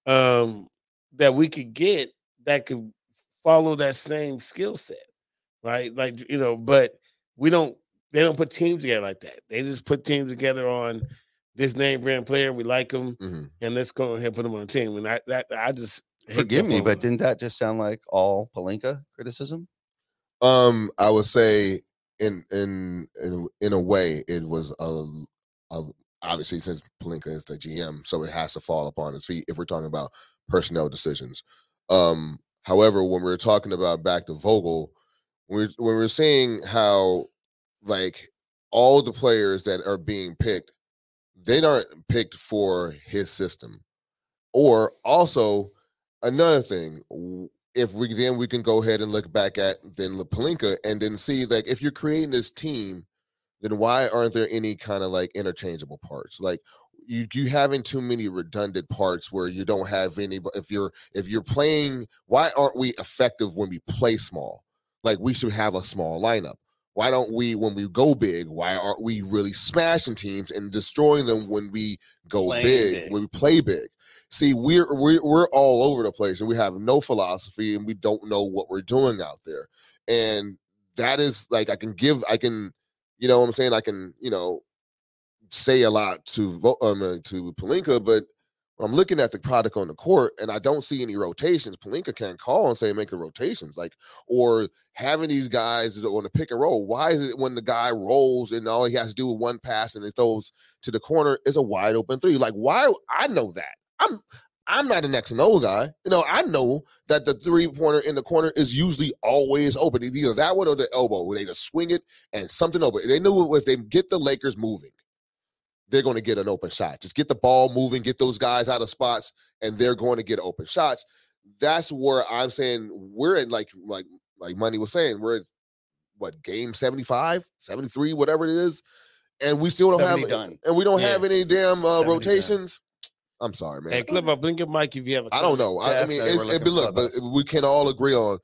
we could get that could follow that same skill set, right? Like, but they don't put teams together like that. They just put teams together on this name brand player. We like them,
mm-hmm.
and let's go ahead and put them on a team. And I just
forgive me, but didn't that just sound like all Pelinka criticism?
I would say in a way it was obviously, since Pelinka is the GM, so it has to fall upon his feet if we're talking about personnel decisions. However, when we're talking about back to Vogel, when we're seeing how like all the players that are being picked, they aren't picked for his system. Or also another thing, if we can go ahead and look back at then Pelinka and then see, like, if you're creating this team, then why aren't there any kind of like interchangeable parts? Like you having too many redundant parts where you don't have any. But if you're playing, why aren't we effective when we play small? Like, we should have a small lineup. Why don't we, when we go big, why aren't we really smashing teams and destroying them when we go big, when we play big? See, we're all over the place and we have no philosophy and we don't know what we're doing out there. And that is like, I can, you know what I'm saying? I can, say a lot to Pelinka, but I'm looking at the product on the court and I don't see any rotations. Pelinka can't call and say, make the rotations, like, or having these guys on the pick and roll. Why is it when the guy rolls and all he has to do with one pass and it throws to the corner is a wide open three? Like, why? I know that. I'm not an X and O guy. I know that the 3-pointer in the corner is usually always open. It's either that one or the elbow where they just swing it and something open. They knew if they get the Lakers moving, they're going to get an open shot. Just get the ball moving, get those guys out of spots, and they're going to get open shots. That's where I'm saying we're in, like Money was saying, we're at, game 75, 73, whatever it is, and we still don't have done. And we don't have any damn rotations. Done. I'm sorry, man.
Hey, Clip up, blink your mic if you have a comment.
I don't know. I mean, but we can all agree on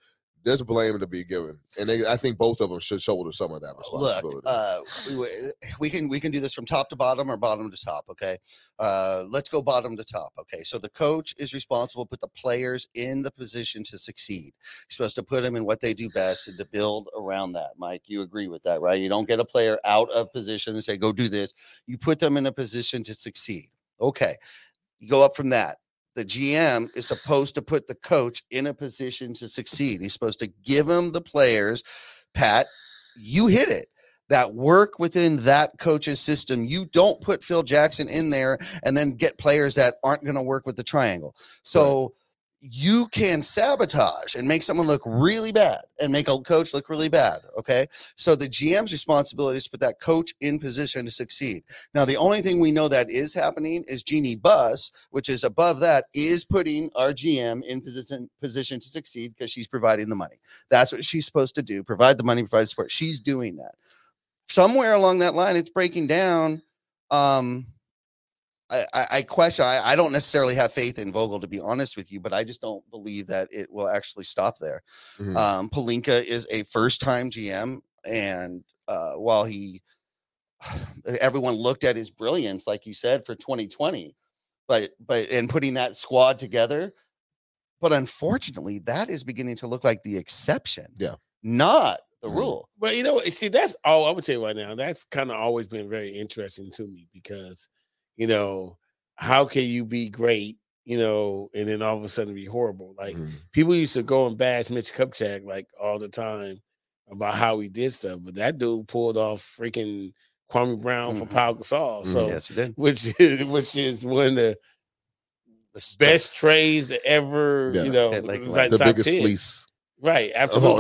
there's blame to be given, and I think both of them should shoulder some of that responsibility.
Look, we can do this from top to bottom or bottom to top. Okay, let's go bottom to top. Okay, so the coach is responsible to put the players in the position to succeed. You're supposed to put them in what they do best and to build around that. Mike, you agree with that, right? You don't get a player out of position and say, go do this. You put them in a position to succeed. Okay, you go up from that. The GM is supposed to put the coach in a position to succeed. He's supposed to give him the players. Pat, you hit it. That work within that coach's system. You don't put Phil Jackson in there and then get players that aren't going to work with the triangle. So you can sabotage and make someone look really bad and make a coach look really bad. Okay. So the GM's responsibility is to put that coach in position to succeed. Now, the only thing we know that is happening is Jeannie Buss, which is above that, is putting our GM in position to succeed because she's providing the money. That's what she's supposed to do. Provide the money, provide support. She's doing that. Somewhere along that line, it's breaking down. I question. I don't necessarily have faith in Vogel, to be honest with you, but I just don't believe that it will actually stop there. Mm-hmm. Pelinka is a first-time GM, and while everyone looked at his brilliance, like you said, for 2020, but putting that squad together, but unfortunately, that is beginning to look like the exception.
Yeah,
not the rule.
But see, that's all I would tell you right now. That's kind of always been very interesting to me because. How can you be great, and then all of a sudden be horrible? Like people used to go and bash Mitch Kupchak like all the time about how he did stuff, but that dude pulled off freaking Kwame Brown for Pau Gasol. So
yes, he did.
Which is one of the best trades ever, like
the biggest
10.
fleece.
Right, absolutely.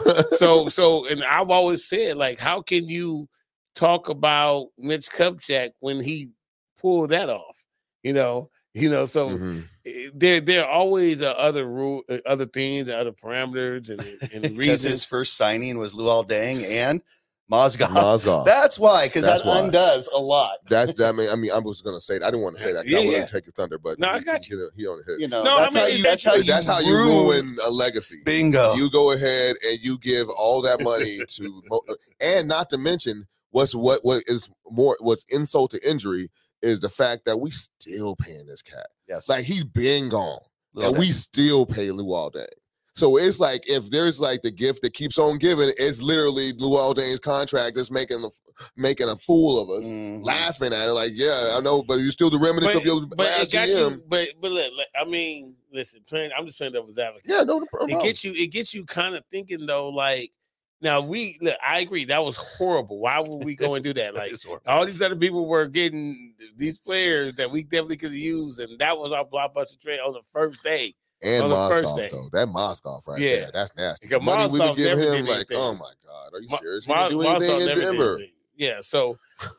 So and I've always said, like, how can you talk about Mitch Kupchak when he pull that off, so there are always other things, other parameters and reasons.
Because his first signing was Luol Deng and Mozgov. That's why, because that undoes a lot.
I was going to say that. I didn't want to say that. I wouldn't take your thunder, but
no, I got you.
He on the hit.
That's how you
ruin a legacy.
Bingo.
You go ahead and you give all that money to, and not to mention what's insult to injury. Is the fact that we still paying this cat.
Yes.
Like he's been gone. And we still pay Luol Deng. So it's like if there's like the gift that keeps on giving, it's literally Luol Deng's contract that's making a fool of us, laughing at it. Like, yeah, I know, but you're still the remnants of your last GM.
But look, I mean, listen, I'm just playing devil's advocate.
Yeah, no problem.
It gets you kind of thinking though, like. Now I agree that was horrible. Why would we go and do that? Like all these other people were getting these players that we definitely could have used, and that was our blockbuster trade on the first day.
And Mozgov, though, that Mozgov right there, that's nasty.
Because
money we would give him,
like, anything.
Oh my God, are you serious? He didn't do anything in Denver.
Yeah, so,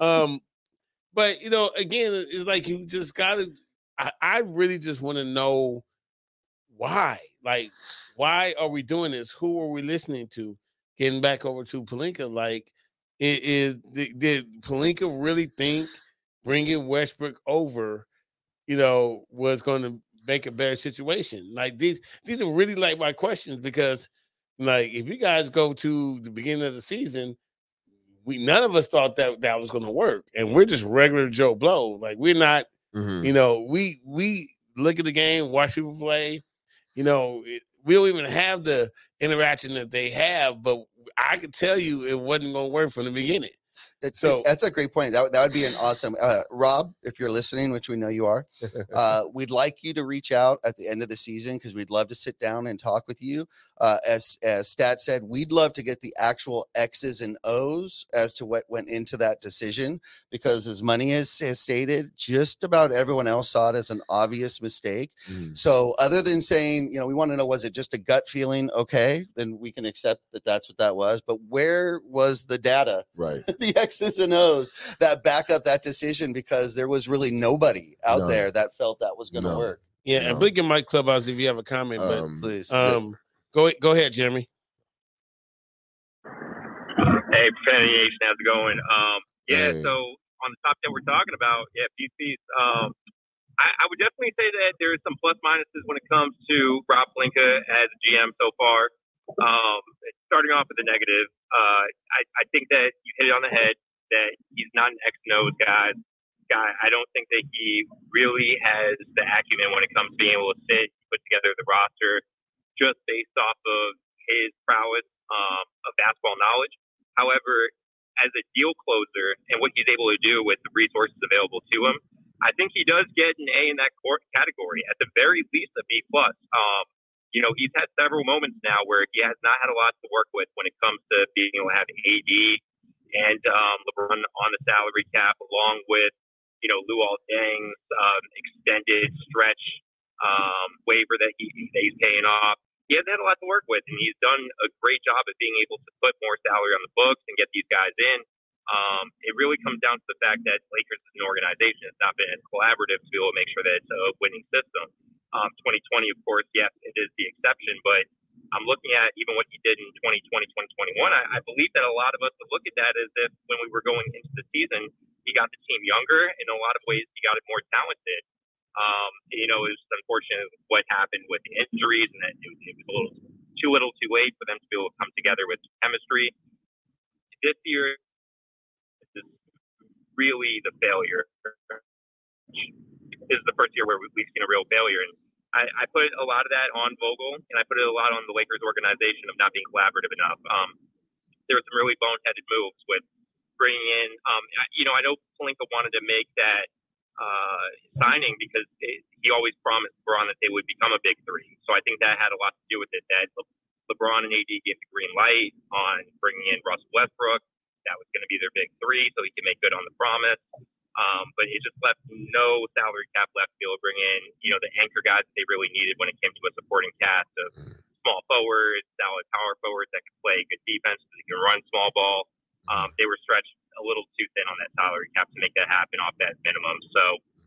but again, it's like you just gotta. I really just want to know why. Like, why are we doing this? Who are we listening to? Getting back over to Pelinka, like, did Pelinka really think bringing Westbrook over, was going to make a better situation? Like, these are really like my questions because, like, if you guys go to the beginning of the season, none of us thought that was going to work, and we're just regular Joe Blow. Like, we're not, we look at the game, watch people play, we don't even have the interaction that they have, but I could tell you it wasn't going to work from the beginning.
That's a great point. That would be an awesome Rob, if you're listening, which we know you are. We'd like you to reach out at the end of the season because we'd love to sit down and talk with you. As Stat said, we'd love to get the actual X's and O's as to what went into that decision because, as Money has stated, just about everyone else saw it as an obvious mistake. So, other than saying, we want to know, was it just a gut feeling? Okay, then we can accept that that's what that was. But where was the data?
Right.
The X's and O's that back up that decision because there was really nobody out there that felt that was going to work.
Yeah, and blink in my clubhouse if you have a comment, but
please.
Go ahead, Jeremy.
Hey, Profanity Nation, how's it going? So on the topic that we're talking about, PCs, I would definitely say that there's some plus minuses when it comes to Rob Pelinka as a GM so far. Starting off with the negative, I think that you hit it on the head that he's not an X and O's guy. I don't think that he really has the acumen when it comes to being able to put together the roster just based off of his prowess of basketball knowledge. However, as a deal closer and what he's able to do with the resources available to him, I think he does get an A in that category, at the very least a B+. He's had several moments now where he has not had a lot to work with when it comes to being able to have AD and LeBron on the salary cap, along with, Luol Deng's extended stretch waiver that he's paying off. He hasn't had a lot to work with, and he's done a great job at being able to put more salary on the books and get these guys in. It really comes down to the fact that Lakers as an organization has not been as collaborative to be able to make sure that it's a winning system. 2020, of course, yes, it is the exception, but I'm looking at even what he did in 2020, 2021. I believe that a lot of us would look at that as if when we were going into the season, he got the team younger. In a lot of ways, he got it more talented. It was unfortunate what happened with the injuries, and that it was a little too late for them to be able to come together with chemistry. This year is really the failure. This is the first year where we've seen a real failure, and I put a lot of that on Vogel, and I put it a lot on the Lakers organization of not being collaborative enough. There were some really boneheaded moves with bringing in, I know Pelinka wanted to make that signing because he always promised LeBron that they would become a big three. So I think that had a lot to do with it, that LeBron and AD gave the green light on bringing in Russell Westbrook. That was going to be their big three, so he can make good on the promise. But it just left no salary cap left to be able to bring in, the anchor guys that they really needed when it came to a supporting cast of small forwards, solid power forwards that could play good defense, that can run small ball. They were stretched a little too thin on that salary cap to make that happen off that minimum. So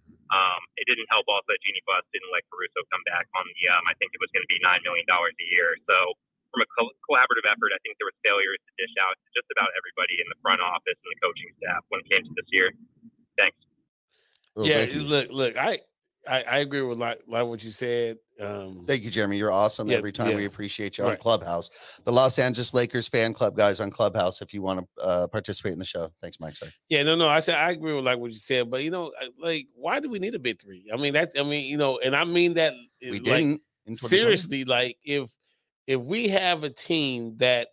it didn't help also that Jeanie Buss didn't let Caruso come back on the, I think it was going to be $9 million a year. So from a collaborative effort, I think there was failures to dish out to just about everybody in the front office and the coaching staff when it came to this year. Thanks.
Well, look, I agree with like what you said.
Thank you, Jeremy. You're awesome. Every time we appreciate you on Clubhouse. The Los Angeles Lakers fan club guys on Clubhouse. If you want to participate in the show, thanks, Mike. Sorry.
Yeah, no. I agree with like what you said, but why do we need a big three? I mean, and I mean that
we didn't.
Seriously, like if we have a team that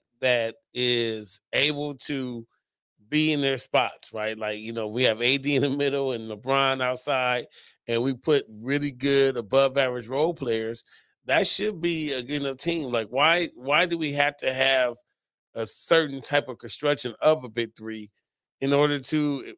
is able to be in their spots, right? Like, we have AD in the middle and LeBron outside, and we put really good above average role players. That should be a good enough team. Like, why do we have to have a certain type of construction of a big three in order to,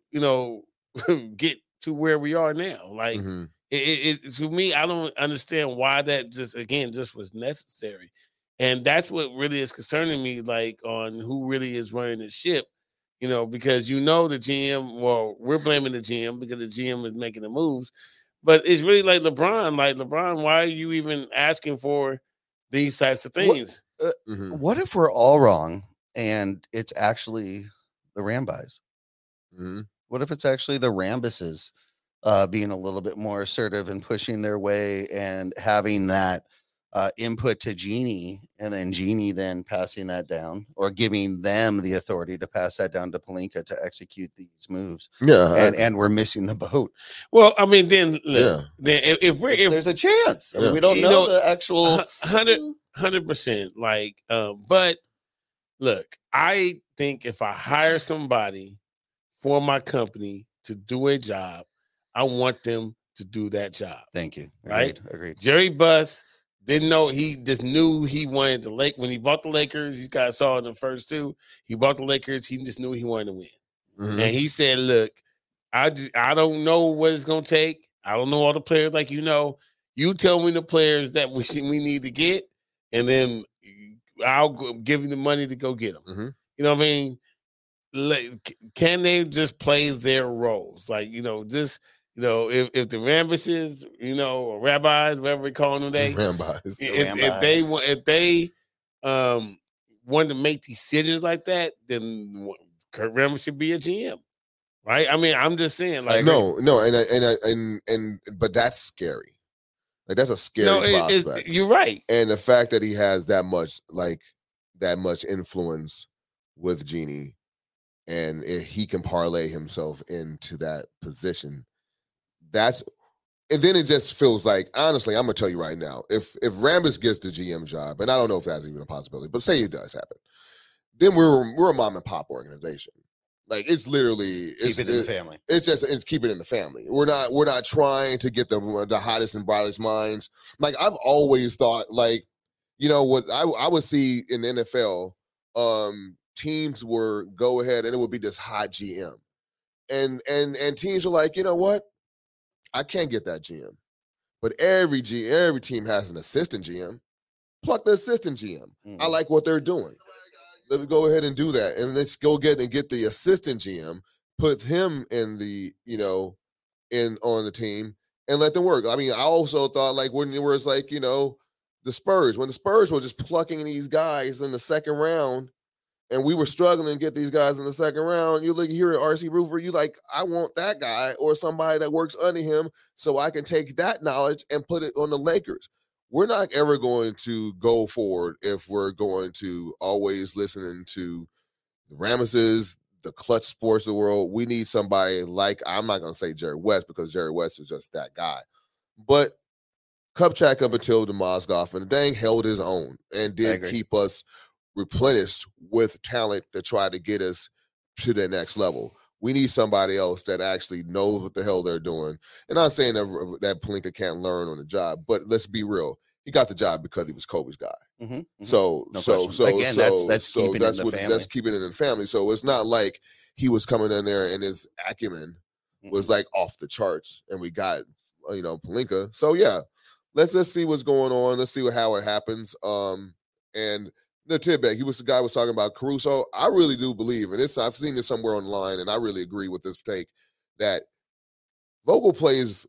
get to where we are now? Like, it to me, I don't understand why that just was necessary. And that's what really is concerning me, like, on who really is running the ship. Because the GM, well, we're blaming the GM because the GM is making the moves. But it's really like LeBron. Like, LeBron, why are you even asking for these types of things?
What if we're all wrong and it's actually the Rambis? What if it's actually the Rambuses being a little bit more assertive and pushing their way and having that input to Jeanie, and then Jeanie then passing that down or giving them the authority to pass that down to Pelinka to execute these moves?
Yeah,
and we're missing the boat.
Well, I mean, then if
there's a chance, I mean, we don't know the actual
100%. Like, but look, I think if I hire somebody for my company to do a job, I want them to do that job.
Thank you.
Agreed. Jerry Buss didn't know, he just knew he wanted the Lakers. When he bought the Lakers, you guys saw in the first two, he bought the Lakers, he just knew he wanted to win. And he said, look, I don't know what it's going to take. I don't know all the players like you tell me the players that we need to get, and then I'll give you the money to go get them. You know what I mean? Like, can they just play their roles? Like, if the Rambuses, or rabbis, whatever we call them today, if they want to make decisions like that, then Kurt Rambis should be a GM, right? I mean, I'm just saying, like,
but that's scary. Like, that's a scary prospect.
You're right,
and the fact that he has that much like that much influence with Genie, and if he can parlay himself into that position, and then it just feels like, honestly, I'm gonna tell you right now, if Rambis gets the GM job, and I don't know if that's even a possibility, but say it does happen, then we're a mom and pop organization. Like it's literally
Keep it in the family.
It's keep it in the family. We're not trying to get the hottest and brightest minds. Like I've always thought, like, you know what I would see in the NFL, teams were go ahead and it would be this hot GM, and teams are like, you know what, I can't get that GM, but every team has an assistant GM. Pluck the assistant GM. I like what they're doing. Let me go ahead and do that, and let's go get the assistant GM, put him in the on the team, and let them work. I mean, I also thought like when it was like the Spurs, when the Spurs were just plucking these guys in the second round, and we were struggling to get these guys in the second round. You look here at RC Roofer, you like, I want that guy or somebody that works under him so I can take that knowledge and put it on the Lakers. We're not ever going to go forward if we're going to always listening to the Ramesses, the Clutch Sports of the world. We need somebody like, I'm not going to say Jerry West because Jerry West is just that guy. But Kupchak up until the Mozgov and Dang held his own and did keep us replenished with talent to try to get us to the next level. We need somebody else that actually knows what the hell they're doing. And I'm not saying that Pelinka can't learn on the job, but let's be real. He got the job because he was Kobe's guy. So again, that's keeping it in the family. So it's not like he was coming in there and his acumen was like off the charts and we got, Pelinka. So yeah, let's see what's going on. Let's see how it happens. And the tidbit, the guy was talking about Caruso. I really do believe, and I've seen this somewhere online, and I really agree with this take, that Vogel plays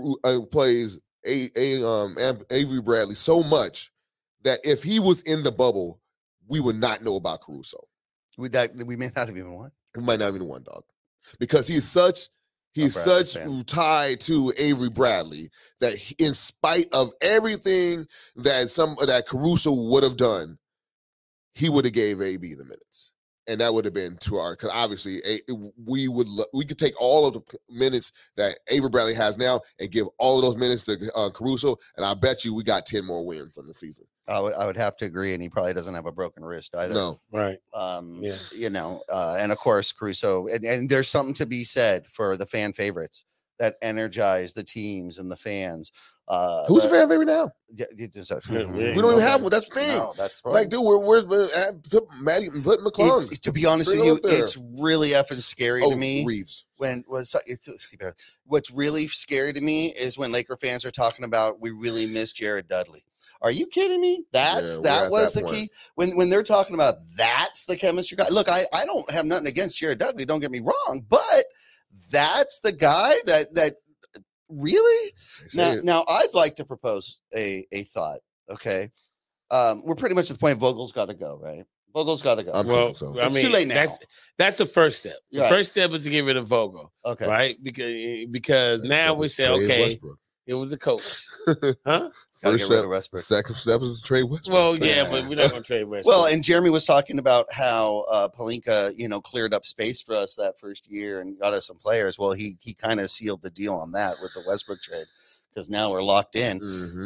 Avery Bradley so much that if he was in the bubble, we would not know about Caruso.
We may not have even won.
We might not even won, dog, because he's such tied to Avery Bradley that in spite of everything that Caruso would have done, he would have gave AB the minutes, and that would have been to our. Because obviously, we could take all of the minutes that Avery Bradley has now and give all of those minutes to Caruso, and I bet you we got 10 more wins on the season.
I would have to agree, and he probably doesn't have a broken wrist either.
No,
right?
And of course, Caruso, and there's something to be said for the fan favorites that energize the teams and the fans.
Who's a fan favorite now?
We
don't even have one. That's the thing.
No, that's right.
Like, dude, where's put McClung?
To be honest with you, it's really effing scary to me.
Reeves.
What's really scary to me is when Laker fans are talking about we really miss Jared Dudley. Are you kidding me? That was the key. When they're talking about that's the chemistry guy. Look, I don't have nothing against Jared Dudley. Don't get me wrong, but that's the guy that really. Now I'd like to propose a thought. Okay, we're pretty much at the point Vogel's got to go, right? Vogel's got to go.
It's too late now. That's the first step. The first step is to get rid of Vogel. Okay, right? Because now we say, okay, Westbrook. It was a coach, huh?
First step, second step is to trade Westbrook.
Well, yeah, but we're not going to trade Westbrook.
Well, and Jeremy was talking about how Pelinka, cleared up space for us that first year and got us some players. Well, he kind of sealed the deal on that with the Westbrook trade because now we're locked in.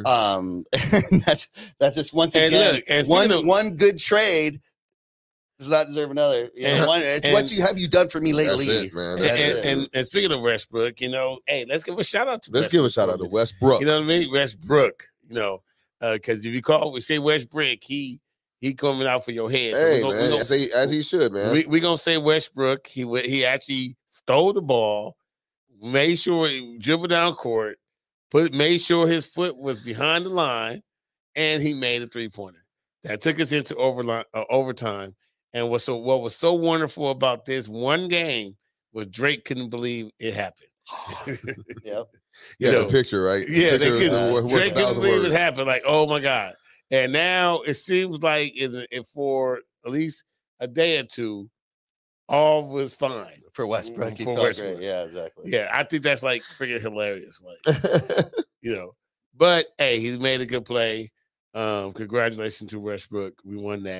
That's just once again one good trade does not deserve another. What have you done for me lately?
That's it, man.
And speaking of Westbrook, hey, let's give a shout out to
Westbrook. Give a shout out to Westbrook.
You know what I mean? Westbrook, because if you call, we say Westbrook, he coming out for your head.
Hey, so man, as he should, man.
We're going to say Westbrook. He actually stole the ball, made sure he dribbled down court, made sure his foot was behind the line, and he made a three-pointer. That took us into overtime. And what was so wonderful about this one game was Drake couldn't believe it happened.
Yep.
The picture, right?
Yeah, Drake couldn't believe it happened. Like, oh my God. And now it seems like for at least a day or two, all was fine.
For Westbrook, he felt great. Yeah, exactly.
Yeah, I think that's like freaking hilarious. Like, But hey, he made a good play. Congratulations to Westbrook. We won that.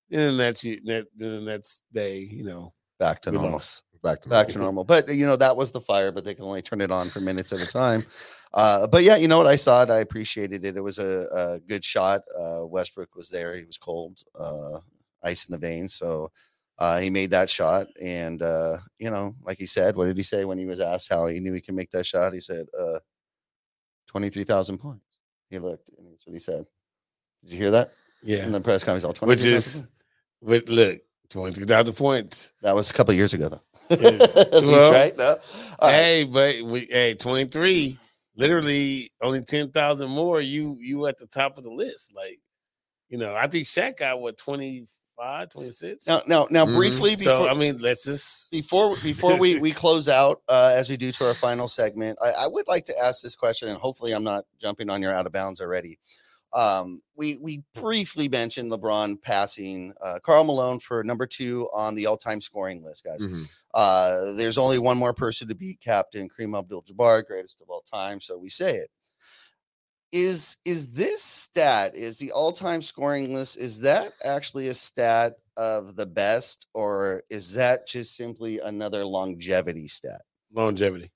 then that's day,
back to
we
normal.
lost.
Back to
normal. But that was the fire, but they can only turn it on for minutes at a time. But yeah, you know what? I saw it. I appreciated it. It was a good shot. Westbrook was there. He was cold, ice in the veins. So he made that shot. And, like he said, what did he say when he was asked how he knew he could make that shot? He said, 23,000 points. He looked, and that's what he said. Did you hear that?
Yeah.
In the press conference, all
23,000 points. Look, 23,000 points.
That was a couple of years ago, though.
Yes.
At least, right? No?
Hey, but 23, literally only 10,000 more. You at the top of the list. Like, I think Shaq got 25, 26.
Now, briefly before.
So let's just
before we close out, as we do to our final segment, I would like to ask this question, and hopefully, I'm not jumping on your out of bounds already. We briefly mentioned LeBron passing Karl Malone for number 2 on the all-time scoring list, guys.
Mm-hmm.
There's only one more person to beat Captain Kareem Abdul-Jabbar, greatest of all time, so we say it. Is this stat, is the all-time scoring list, is that actually a stat of the best, or is that just simply another longevity stat?
Longevity.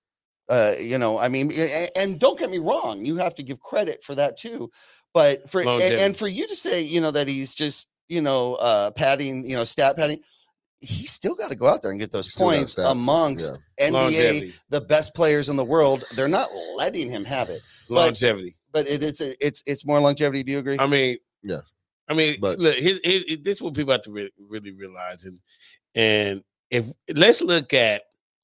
And don't get me wrong, you have to give credit for that too. But for you to say, that he's just, padding, stat padding, he's still got to go out there and get those points amongst NBA, longevity. The best players in the world. They're not letting him have it.
Longevity.
But it's more longevity. Do you agree?
Yeah.
But look, this is what people have to really realize, and if let's look at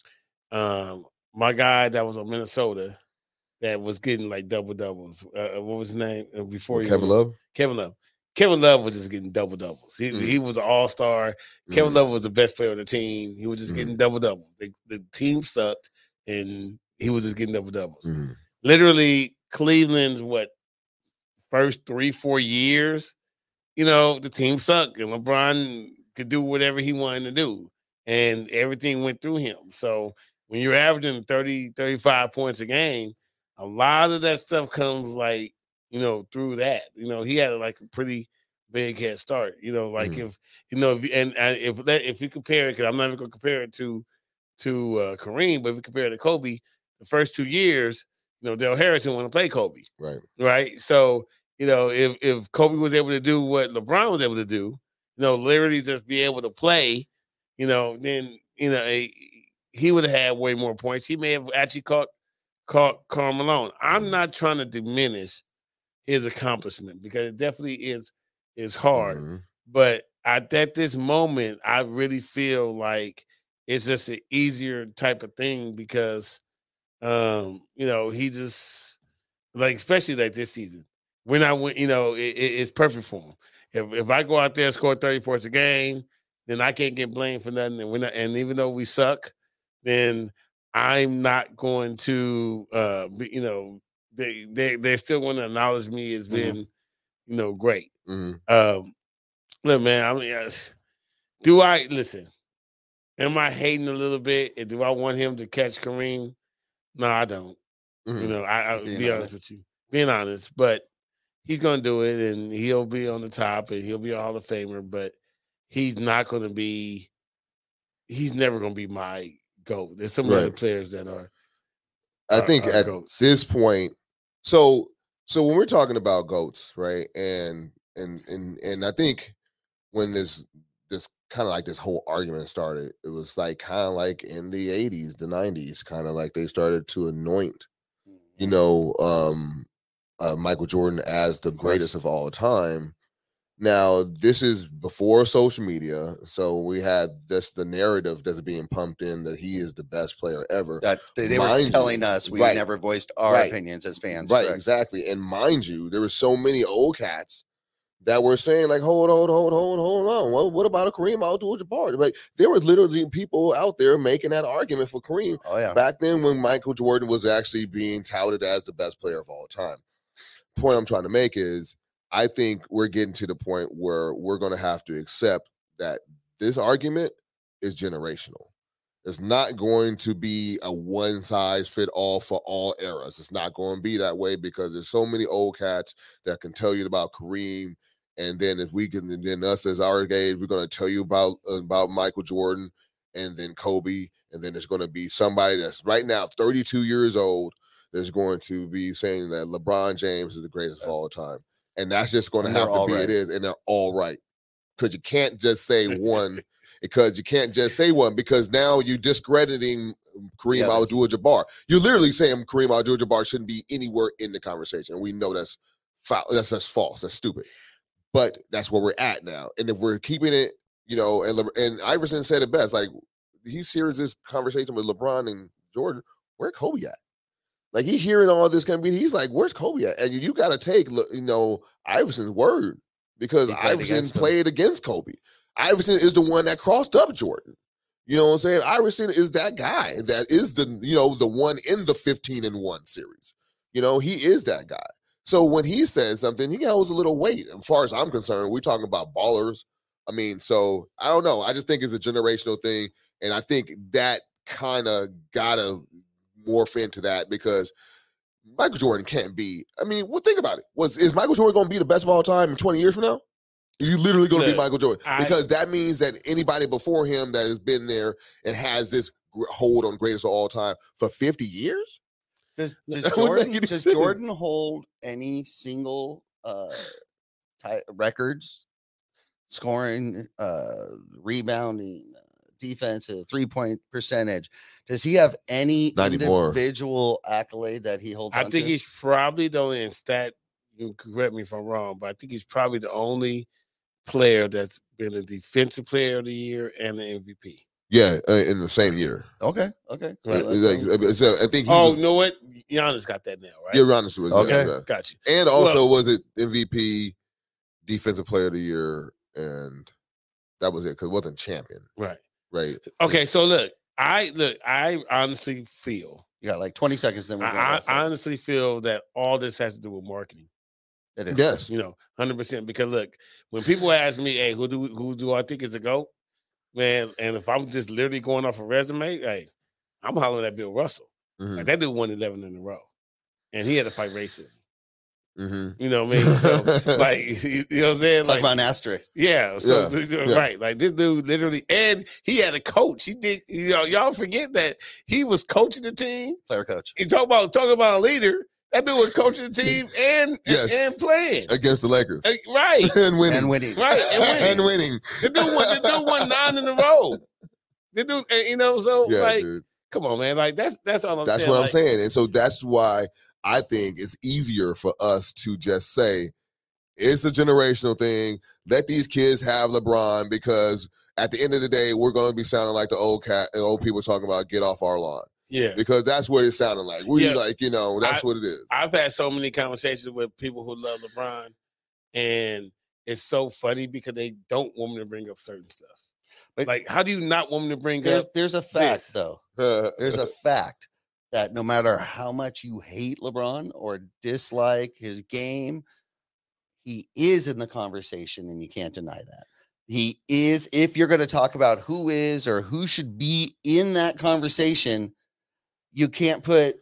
my guy that was on Minnesota that was getting like double doubles. What was his name before?
Kevin Love.
Kevin Love. Kevin Love was just getting double doubles. He was an all-star. Kevin Love was the best player on the team. He was just getting double doubles. The team sucked, and he was just getting double doubles. Literally, Cleveland's first 3-4 years, the team sucked, and LeBron could do whatever he wanted to do, and everything went through him. So when you're averaging 30, 35 points a game, a lot of that stuff comes through that. He had a pretty big head start. If you compare it, because I'm not even going to compare it to Kareem, but if you compare it to Kobe, the first 2 years, Dale Harrison want to play Kobe. Right. So, if Kobe was able to do what LeBron was able to do, literally just be able to play, then, he would have had way more points. He may have actually caught Karl Malone. I'm not trying to diminish his accomplishment because it definitely is hard. But at this moment, I really feel like it's just an easier type of thing because, he just especially this season. When I went, it's perfect for him. If I go out there and score 30 points a game, then I can't get blamed for nothing. And even though we suck, then I'm not going to, they still want to acknowledge me as being, great. Look, man, do I listen? Am I hating a little bit? And do I want him to catch Kareem? No, I don't. I'll be honest with you, being honest, but he's going to do it and he'll be on the top and he'll be a Hall of Famer, but he's not going to be, he's never going to be my GOAT. There's some other players that are.
I think at
GOATs.
This point, so when we're talking about GOATs, right? And I think when this kind of like this whole argument started, it was kind of like in the 80s, the 90s, kind of like they started to anoint, Michael Jordan as the greatest of all time. Now, this is before social media, so we had the narrative that's being pumped in that he is the best player ever.
That they were telling us we never voiced our opinions as fans.
Right, exactly. And mind you, there were so many old cats that were saying hold on. What about a Kareem Abdul-Jabbar? There were literally people out there making that argument for Kareem back then when Michael Jordan was actually being touted as the best player of all time. Point I'm trying to make is I think we're getting to the point where we're going to have to accept that this argument is generational. It's not going to be a one-size-fit-all for all eras. It's not going to be that way because there's so many old cats that can tell you about Kareem And then if we can, and then us as our age, we're going to tell you about Michael Jordan and then Kobe. And then there's going to be somebody that's right now 32 years old that's going to be saying that LeBron James is the greatest of all time. And that's just going to have to be it is. And they're all right. Because you can't just say one. Because now you're discrediting Kareem Abdul-Jabbar. You're literally saying Kareem Abdul-Jabbar shouldn't be anywhere in the conversation. We know that's foul. That's false. That's stupid. But that's where we're at now. And if we're keeping it, and Iverson said it best, like he hears this conversation with LeBron and Jordan, where Kobe at? Like he hearing all this he's like, where's Kobe at? And you got to take, Iverson's word because Iverson played against Kobe. Iverson is the one that crossed up Jordan. You know what I'm saying? Iverson is that guy that is the one in the 15-1 series. He is that guy. So when he says something, he holds a little weight. As far as I'm concerned, we're talking about ballers. I mean, so I don't know. I just think it's a generational thing. And I think that kind of got to morph into that because Michael Jordan can't be. I mean, think about it. Is Michael Jordan going to be the best of all time in 20 years from now? Is he literally going to be Michael Jordan? Because that means that anybody before him that has been there and has this hold on greatest of all time for 50 years?
Does Jordan hold any single records, scoring, rebounding, defensive, 3-point percentage? Does he have any individual accolade that he holds?
I think he's probably the only stat. You can correct me if I'm wrong, but I think he's probably the only player that's been a defensive player of the year and an MVP.
Yeah, in the same year.
Okay.
Right.
I think.
You know what? Giannis got that now, right?
Yeah, Giannis was
okay.
Got you.
And also, was it MVP, Defensive Player of the Year, and that was it because it wasn't champion.
Right.
Okay,
so look. I honestly feel
you got like 20 seconds. Then
I honestly feel that all this has to do with marketing.
It is.
Yes,
100%. Because look, when people ask me, "Hey, who do I think is a GOAT?" Man, and if I'm just literally going off a resume, hey, I'm hollering at Bill Russell.
Mm-hmm.
Like that dude won 11 in a row, and he had to fight racism.
Mm-hmm.
You know what I mean? So, like, you know what I'm saying?
Talk about an asterisk.
Yeah. So, right. Like, this dude literally, and he had a coach. He did, y'all forget that he was coaching the team.
Player coach.
You talk about a leader. That dude was coaching the team and playing
against the Lakers.
Right.
And winning.
Right.
And winning.
The dude won 9 in a row. The dude, dude. Come on, man. Like, that's all I'm saying.
That's what I'm saying. And so that's why I think it's easier for us to just say it's a generational thing. Let these kids have LeBron because at the end of the day, we're going to be sounding like the old people talking about get off our lawn.
Yeah.
Because that's what it's sounding like. That's what it is. I've
had so many conversations with people who love LeBron, and it's so funny because they don't want me to bring up certain stuff. But like, how do you not want me to bring up?
There's a fact, though. There's a fact that no matter how much you hate LeBron or dislike his game, he is in the conversation, and you can't deny that. He is, if you're going to talk about who is or who should be in that conversation, you can't put,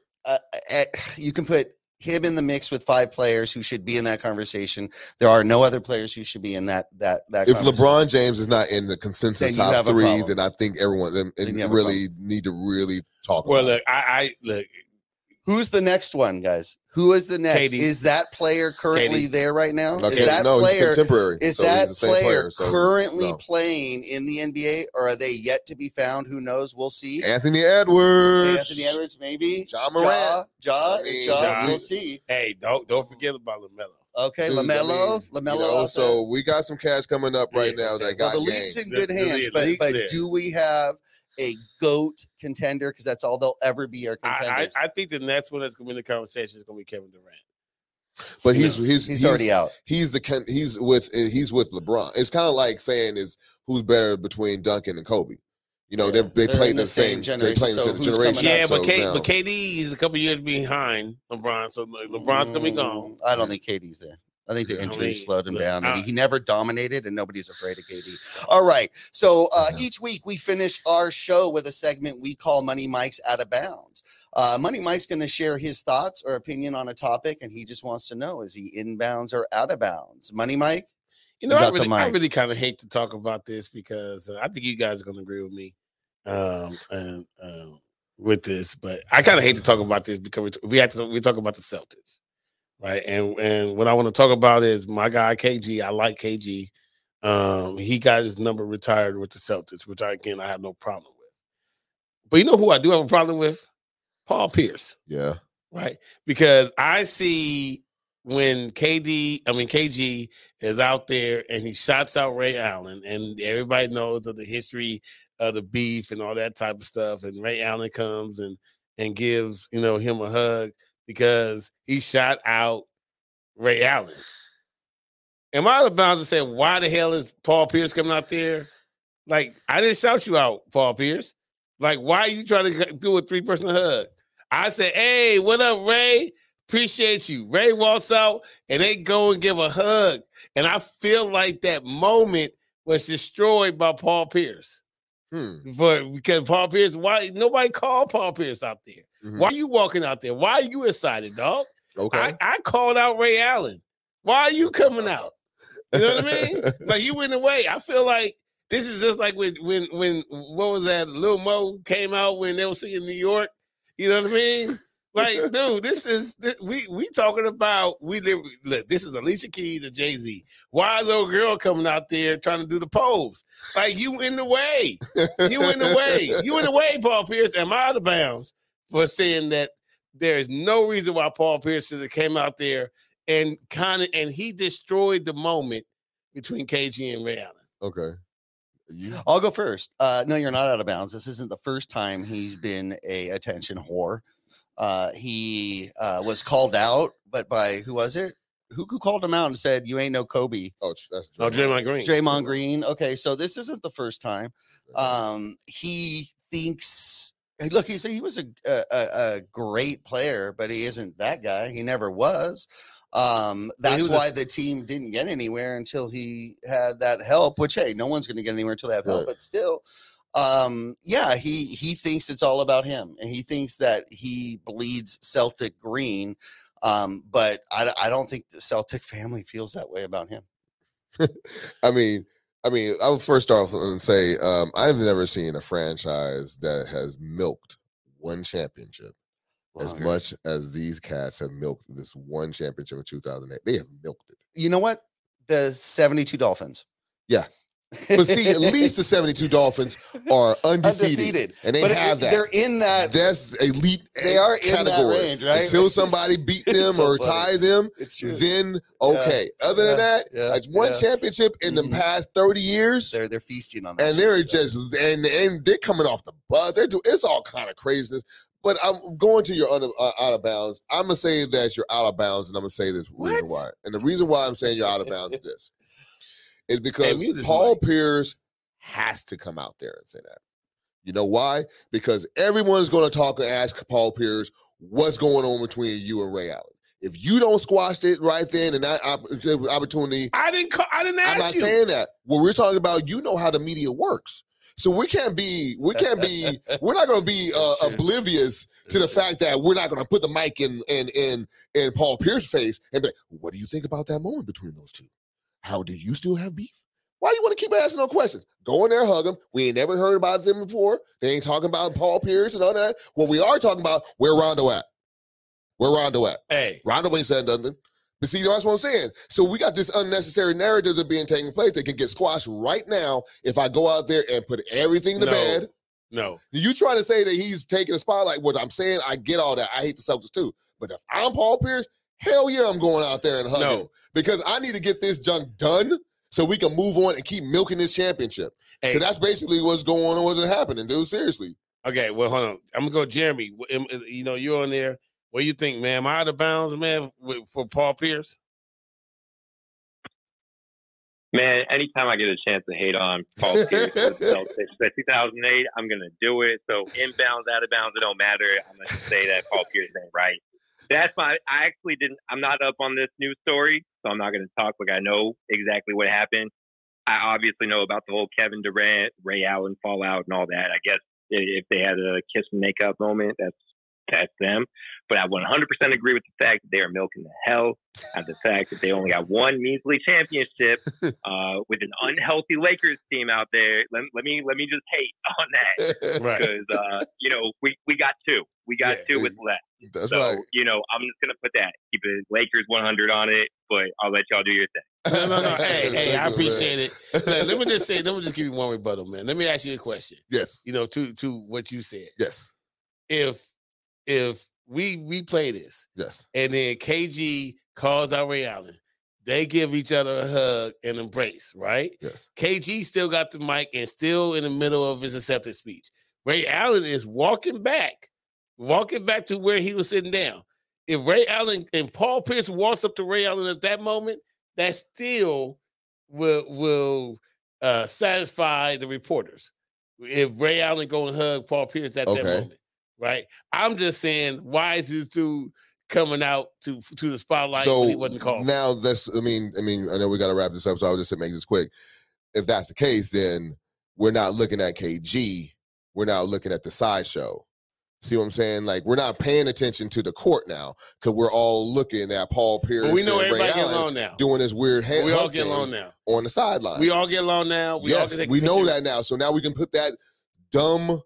you can put him in the mix with 5 players who should be in that conversation. There are no other players who should be in that.
If LeBron James is not in the consensus top 3, then I think everyone really need to really talk.
Well,
about
look.
Who's the next one, guys? Who is the next?
KD.
Is that player currently there right now?
Okay.
Is that
he's contemporary.
Is that player currently playing in the NBA, or are they yet to be found? Who knows? We'll see.
Anthony Edwards,
maybe.
Ja Morant.
Ja. We'll see.
Hey, don't forget about LaMelo.
Okay, LaMelo.
So we got some cash coming up right now. That got
the league's in good hands, but do we have a GOAT contender? Because that's all they'll ever be, our contenders.
I think the next one that's going to be in the conversation is going to be Kevin Durant.
But he's
already out.
He's with LeBron. It's kind of like saying who's better between Duncan and Kobe. They play the same generation. They play the same generation.
Yeah, but KD is a couple years behind LeBron, so LeBron's going to be gone.
I don't think KD's there. I think the injury slowed him down. He never dominated, and nobody's afraid of KD. All right. So each week we finish our show with a segment we call Money Mike's Out of Bounds. Money Mike's going to share his thoughts or opinion on a topic, and he just wants to know, is he in bounds or out of bounds? Money Mike?
You know,
About the
I
mic.
really kind of hate to talk about this because I think you guys are going to agree with me with this, but I kind of hate to talk about this because we talk about the Celtics, right? And what I want to talk about is my guy KG. I like KG. He got his number retired with the Celtics, which I have no problem with. But you know who I do have a problem with? Paul Pierce.
Yeah.
Right. Because I see when KG is out there and he shots out Ray Allen, and everybody knows of the history of the beef and all that type of stuff. And Ray Allen comes and gives, him a hug because he shot out Ray Allen. Am I out of bounds to say, why the hell is Paul Pierce coming out there? Like, I didn't shout you out, Paul Pierce. Like, why are you trying to do a 3-person hug? I said, hey, what up, Ray? Appreciate you. Ray walks out and they go and give a hug. And I feel like that moment was destroyed by Paul Pierce. Because Paul Pierce, why nobody called Paul Pierce out there? Mm-hmm. Why are you walking out there? Why are you excited, dog?
Okay.
I called out Ray Allen. Why are you coming out? You know what I mean? Like, you went away. I feel like this is just like when what was that? Lil Mo came out when they were singing New York. You know what I mean? Like, dude, we talking about look, this is Alicia Keys and Jay-Z. Why is old girl coming out there trying to do the pose? Like, you in the way. You in the way. You in the way, Paul Pierce. Am I out of bounds for saying that there is no reason why Paul Pierce should have came out there and he destroyed the moment between KG and Ray Allen?
Okay.
I'll go first. No, you're not out of bounds. This isn't the first time he's been a attention whore. He was called out, but by who was it? Who called him out and said, "You ain't no Kobe"?
Oh, that's
Draymond Green.
Draymond Green. Okay, so this isn't the first time. He thinks. Look, he was a great player, but he isn't that guy. He never was. That's why the team didn't get anywhere until he had that help, which, hey, no one's going to get anywhere until they have help, right. But still, he thinks it's all about him, and he thinks that he bleeds Celtic green. But I don't think the Celtic family feels that way about him.
I mean, I would first start off and say, I've never seen a franchise that has milked one championship as much as these cats have milked this one championship in 2008. They have milked it.
You know what? The 72 Dolphins.
Yeah. But see, at least the 72 Dolphins are undefeated. And they have that.
They're in that.
That's elite.
They are
category.
In that range, right?
Until somebody beat them or tie them,
it's true.
Then okay. Yeah. Other than that, like one championship in the past 30 years.
They're feasting on that.
And they're just and they're coming off the buzz. It's all kind of craziness. But I'm going to your out of bounds. I'm going to say that you're out of bounds, and I'm going to say this reason why. And the reason why I'm saying you're out of bounds is this. Is because Paul Pierce has to come out there and say that. You know why? Because everyone's going to talk and ask Paul Pierce what's going on between you and Ray Allen. If you don't squash it right then and that opportunity, I didn't ask you. I'm not saying that. What we're talking about, you know how the media works. So we're not going to be oblivious to the fact that we're not going to put the mic in Paul Pierce's face and be like, what do you think about that moment between those two? How do you still have beef? Why you want to keep asking no questions? Go in there, hug them. We ain't never heard about them before. They ain't talking about Paul Pierce and all that. What we are talking about, where Rondo at? Where Rondo at?
Hey.
Rondo ain't said nothing. But see, that's what I'm saying. So we got this unnecessary narratives that are being taken place that can get squashed right now if I go out there and put everything to bed.
No.
You trying to say that he's taking a spotlight? What I'm saying, I get all that. I hate the Celtics too. But if I'm Paul Pierce, hell yeah, I'm going out there and hugging him. Because I need to get this junk done so we can move on and keep milking this championship. Because that's basically what's going on, what's happening, dude. Seriously.
Okay, well, hold on. I'm going to go Jeremy. You know, you're on there. What do you think, man? Am I out of bounds, man, for Paul Pierce?
Man, anytime I get a chance to hate on Paul Pierce, that 2008, I'm going to do it. So inbounds, out of bounds, it don't matter. I'm going to say that Paul Pierce ain't right. I'm not up on this news story, so I'm not going to talk like I know exactly what happened. I obviously know about the whole Kevin Durant, Ray Allen fallout and all that. I guess if they had a kiss and make up moment, that's test them. But I 100% agree with the fact that they are milking the hell out of the fact that they only got one measly championship with an unhealthy Lakers team out there. Let me just hate on that,
Right.
because we got two. We got two with left.
That's
So
right.
I'm just gonna put that, keep it Lakers 100 on it, but I'll let y'all do your thing.
No. Hey, I appreciate it. Let me just give you one rebuttal, man. Let me ask you a question.
Yes.
To what you said.
Yes.
If we play this,
Yes.
and then KG calls out Ray Allen, they give each other a hug and embrace, right?
Yes.
KG still got the mic and still in the middle of his acceptance speech. Ray Allen is walking back to where he was sitting down. If Ray Allen and Paul Pierce walks up to Ray Allen at that moment, that still will satisfy the reporters. If Ray Allen go and hug Paul Pierce at that moment, right? I'm just saying, why is this dude coming out to the spotlight when he wasn't called?
Now that's, I mean, I know we got to wrap this up, so I'll just make this quick. If that's the case, then we're not looking at KG. We're now looking at the sideshow. See what I'm saying? Like, we're not paying attention to the court now because we're all looking at Paul Pierce.
But we know
and
everybody
Ray
get
Allen
along now.
doing this weird hand.
We all get along now
on the sideline.
We all get along now. We
know that now. So now we can put that dumb,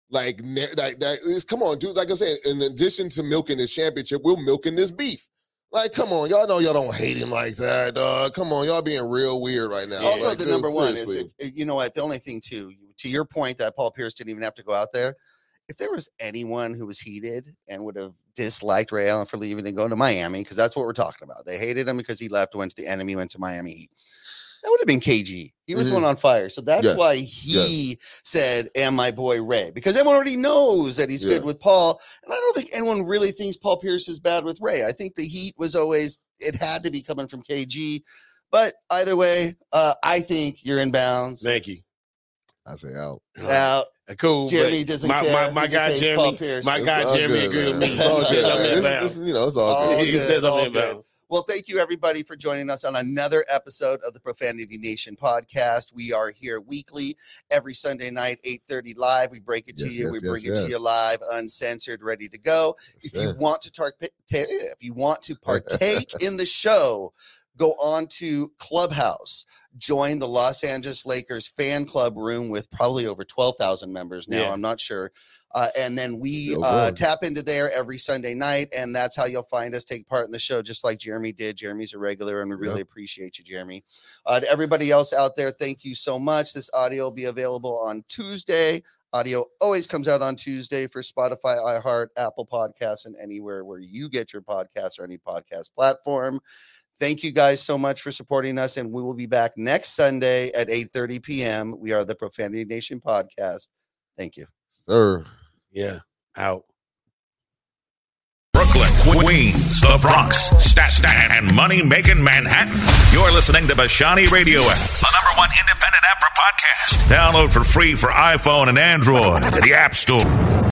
come on, dude. Like I said, in addition to milking this championship, we're milking this beef. Like, come on, y'all know y'all don't hate him like that, dog. Come on, y'all being real weird right now.
Also,
like,
the number one is, you know what? The only thing to your point that Paul Pierce didn't even have to go out there. If there was anyone who was heated and would have disliked Ray Allen for leaving and going to Miami, because that's what we're talking about. They hated him because he left, went to the enemy, went to Miami Heat. That would have been KG. He was one on fire. So that's why he said, and my boy Ray, because everyone already knows that he's good with Paul. And I don't think anyone really thinks Paul Pierce is bad with Ray. I think the heat was always, it had to be coming from KG. But either way, I think you're in bounds.
Thank you.
I say out.
Out.
Cool.
Jeremy doesn't care.
My guy Jeremy. My guy Jeremy agreed with me.
It's all good. It's all good.
He says I'm in bounds.
Well, thank you, everybody, for joining us on another episode of the Profanity Nation podcast. We are here weekly, every Sunday night, 8:30 live. We break it to you. We bring it to you live, uncensored, ready to go. If you want to partake in the show, go on to Clubhouse, join the Los Angeles Lakers fan club room with probably over 12,000 members now. I'm not sure. And then we tap into there every Sunday night, and that's how you'll find us take part in the show, just like Jeremy did. Jeremy's a regular, and we really appreciate you, Jeremy. To everybody else out there, thank you so much. This audio will be available on Tuesday. Audio always comes out on Tuesday for Spotify, iHeart, Apple Podcasts, and anywhere where you get your podcasts or any podcast platform. Thank you guys so much for supporting us, and we will be back next Sunday at 8:30 p.m. We are the Profanity Nation podcast. Thank you.
Sir.
Yeah. Out.
Brooklyn, Queens, the Bronx, Staten, and money-making Manhattan. You're listening to Bashani Radio App, the #1 independent app for podcasts. Download for free for iPhone and Android at the App Store.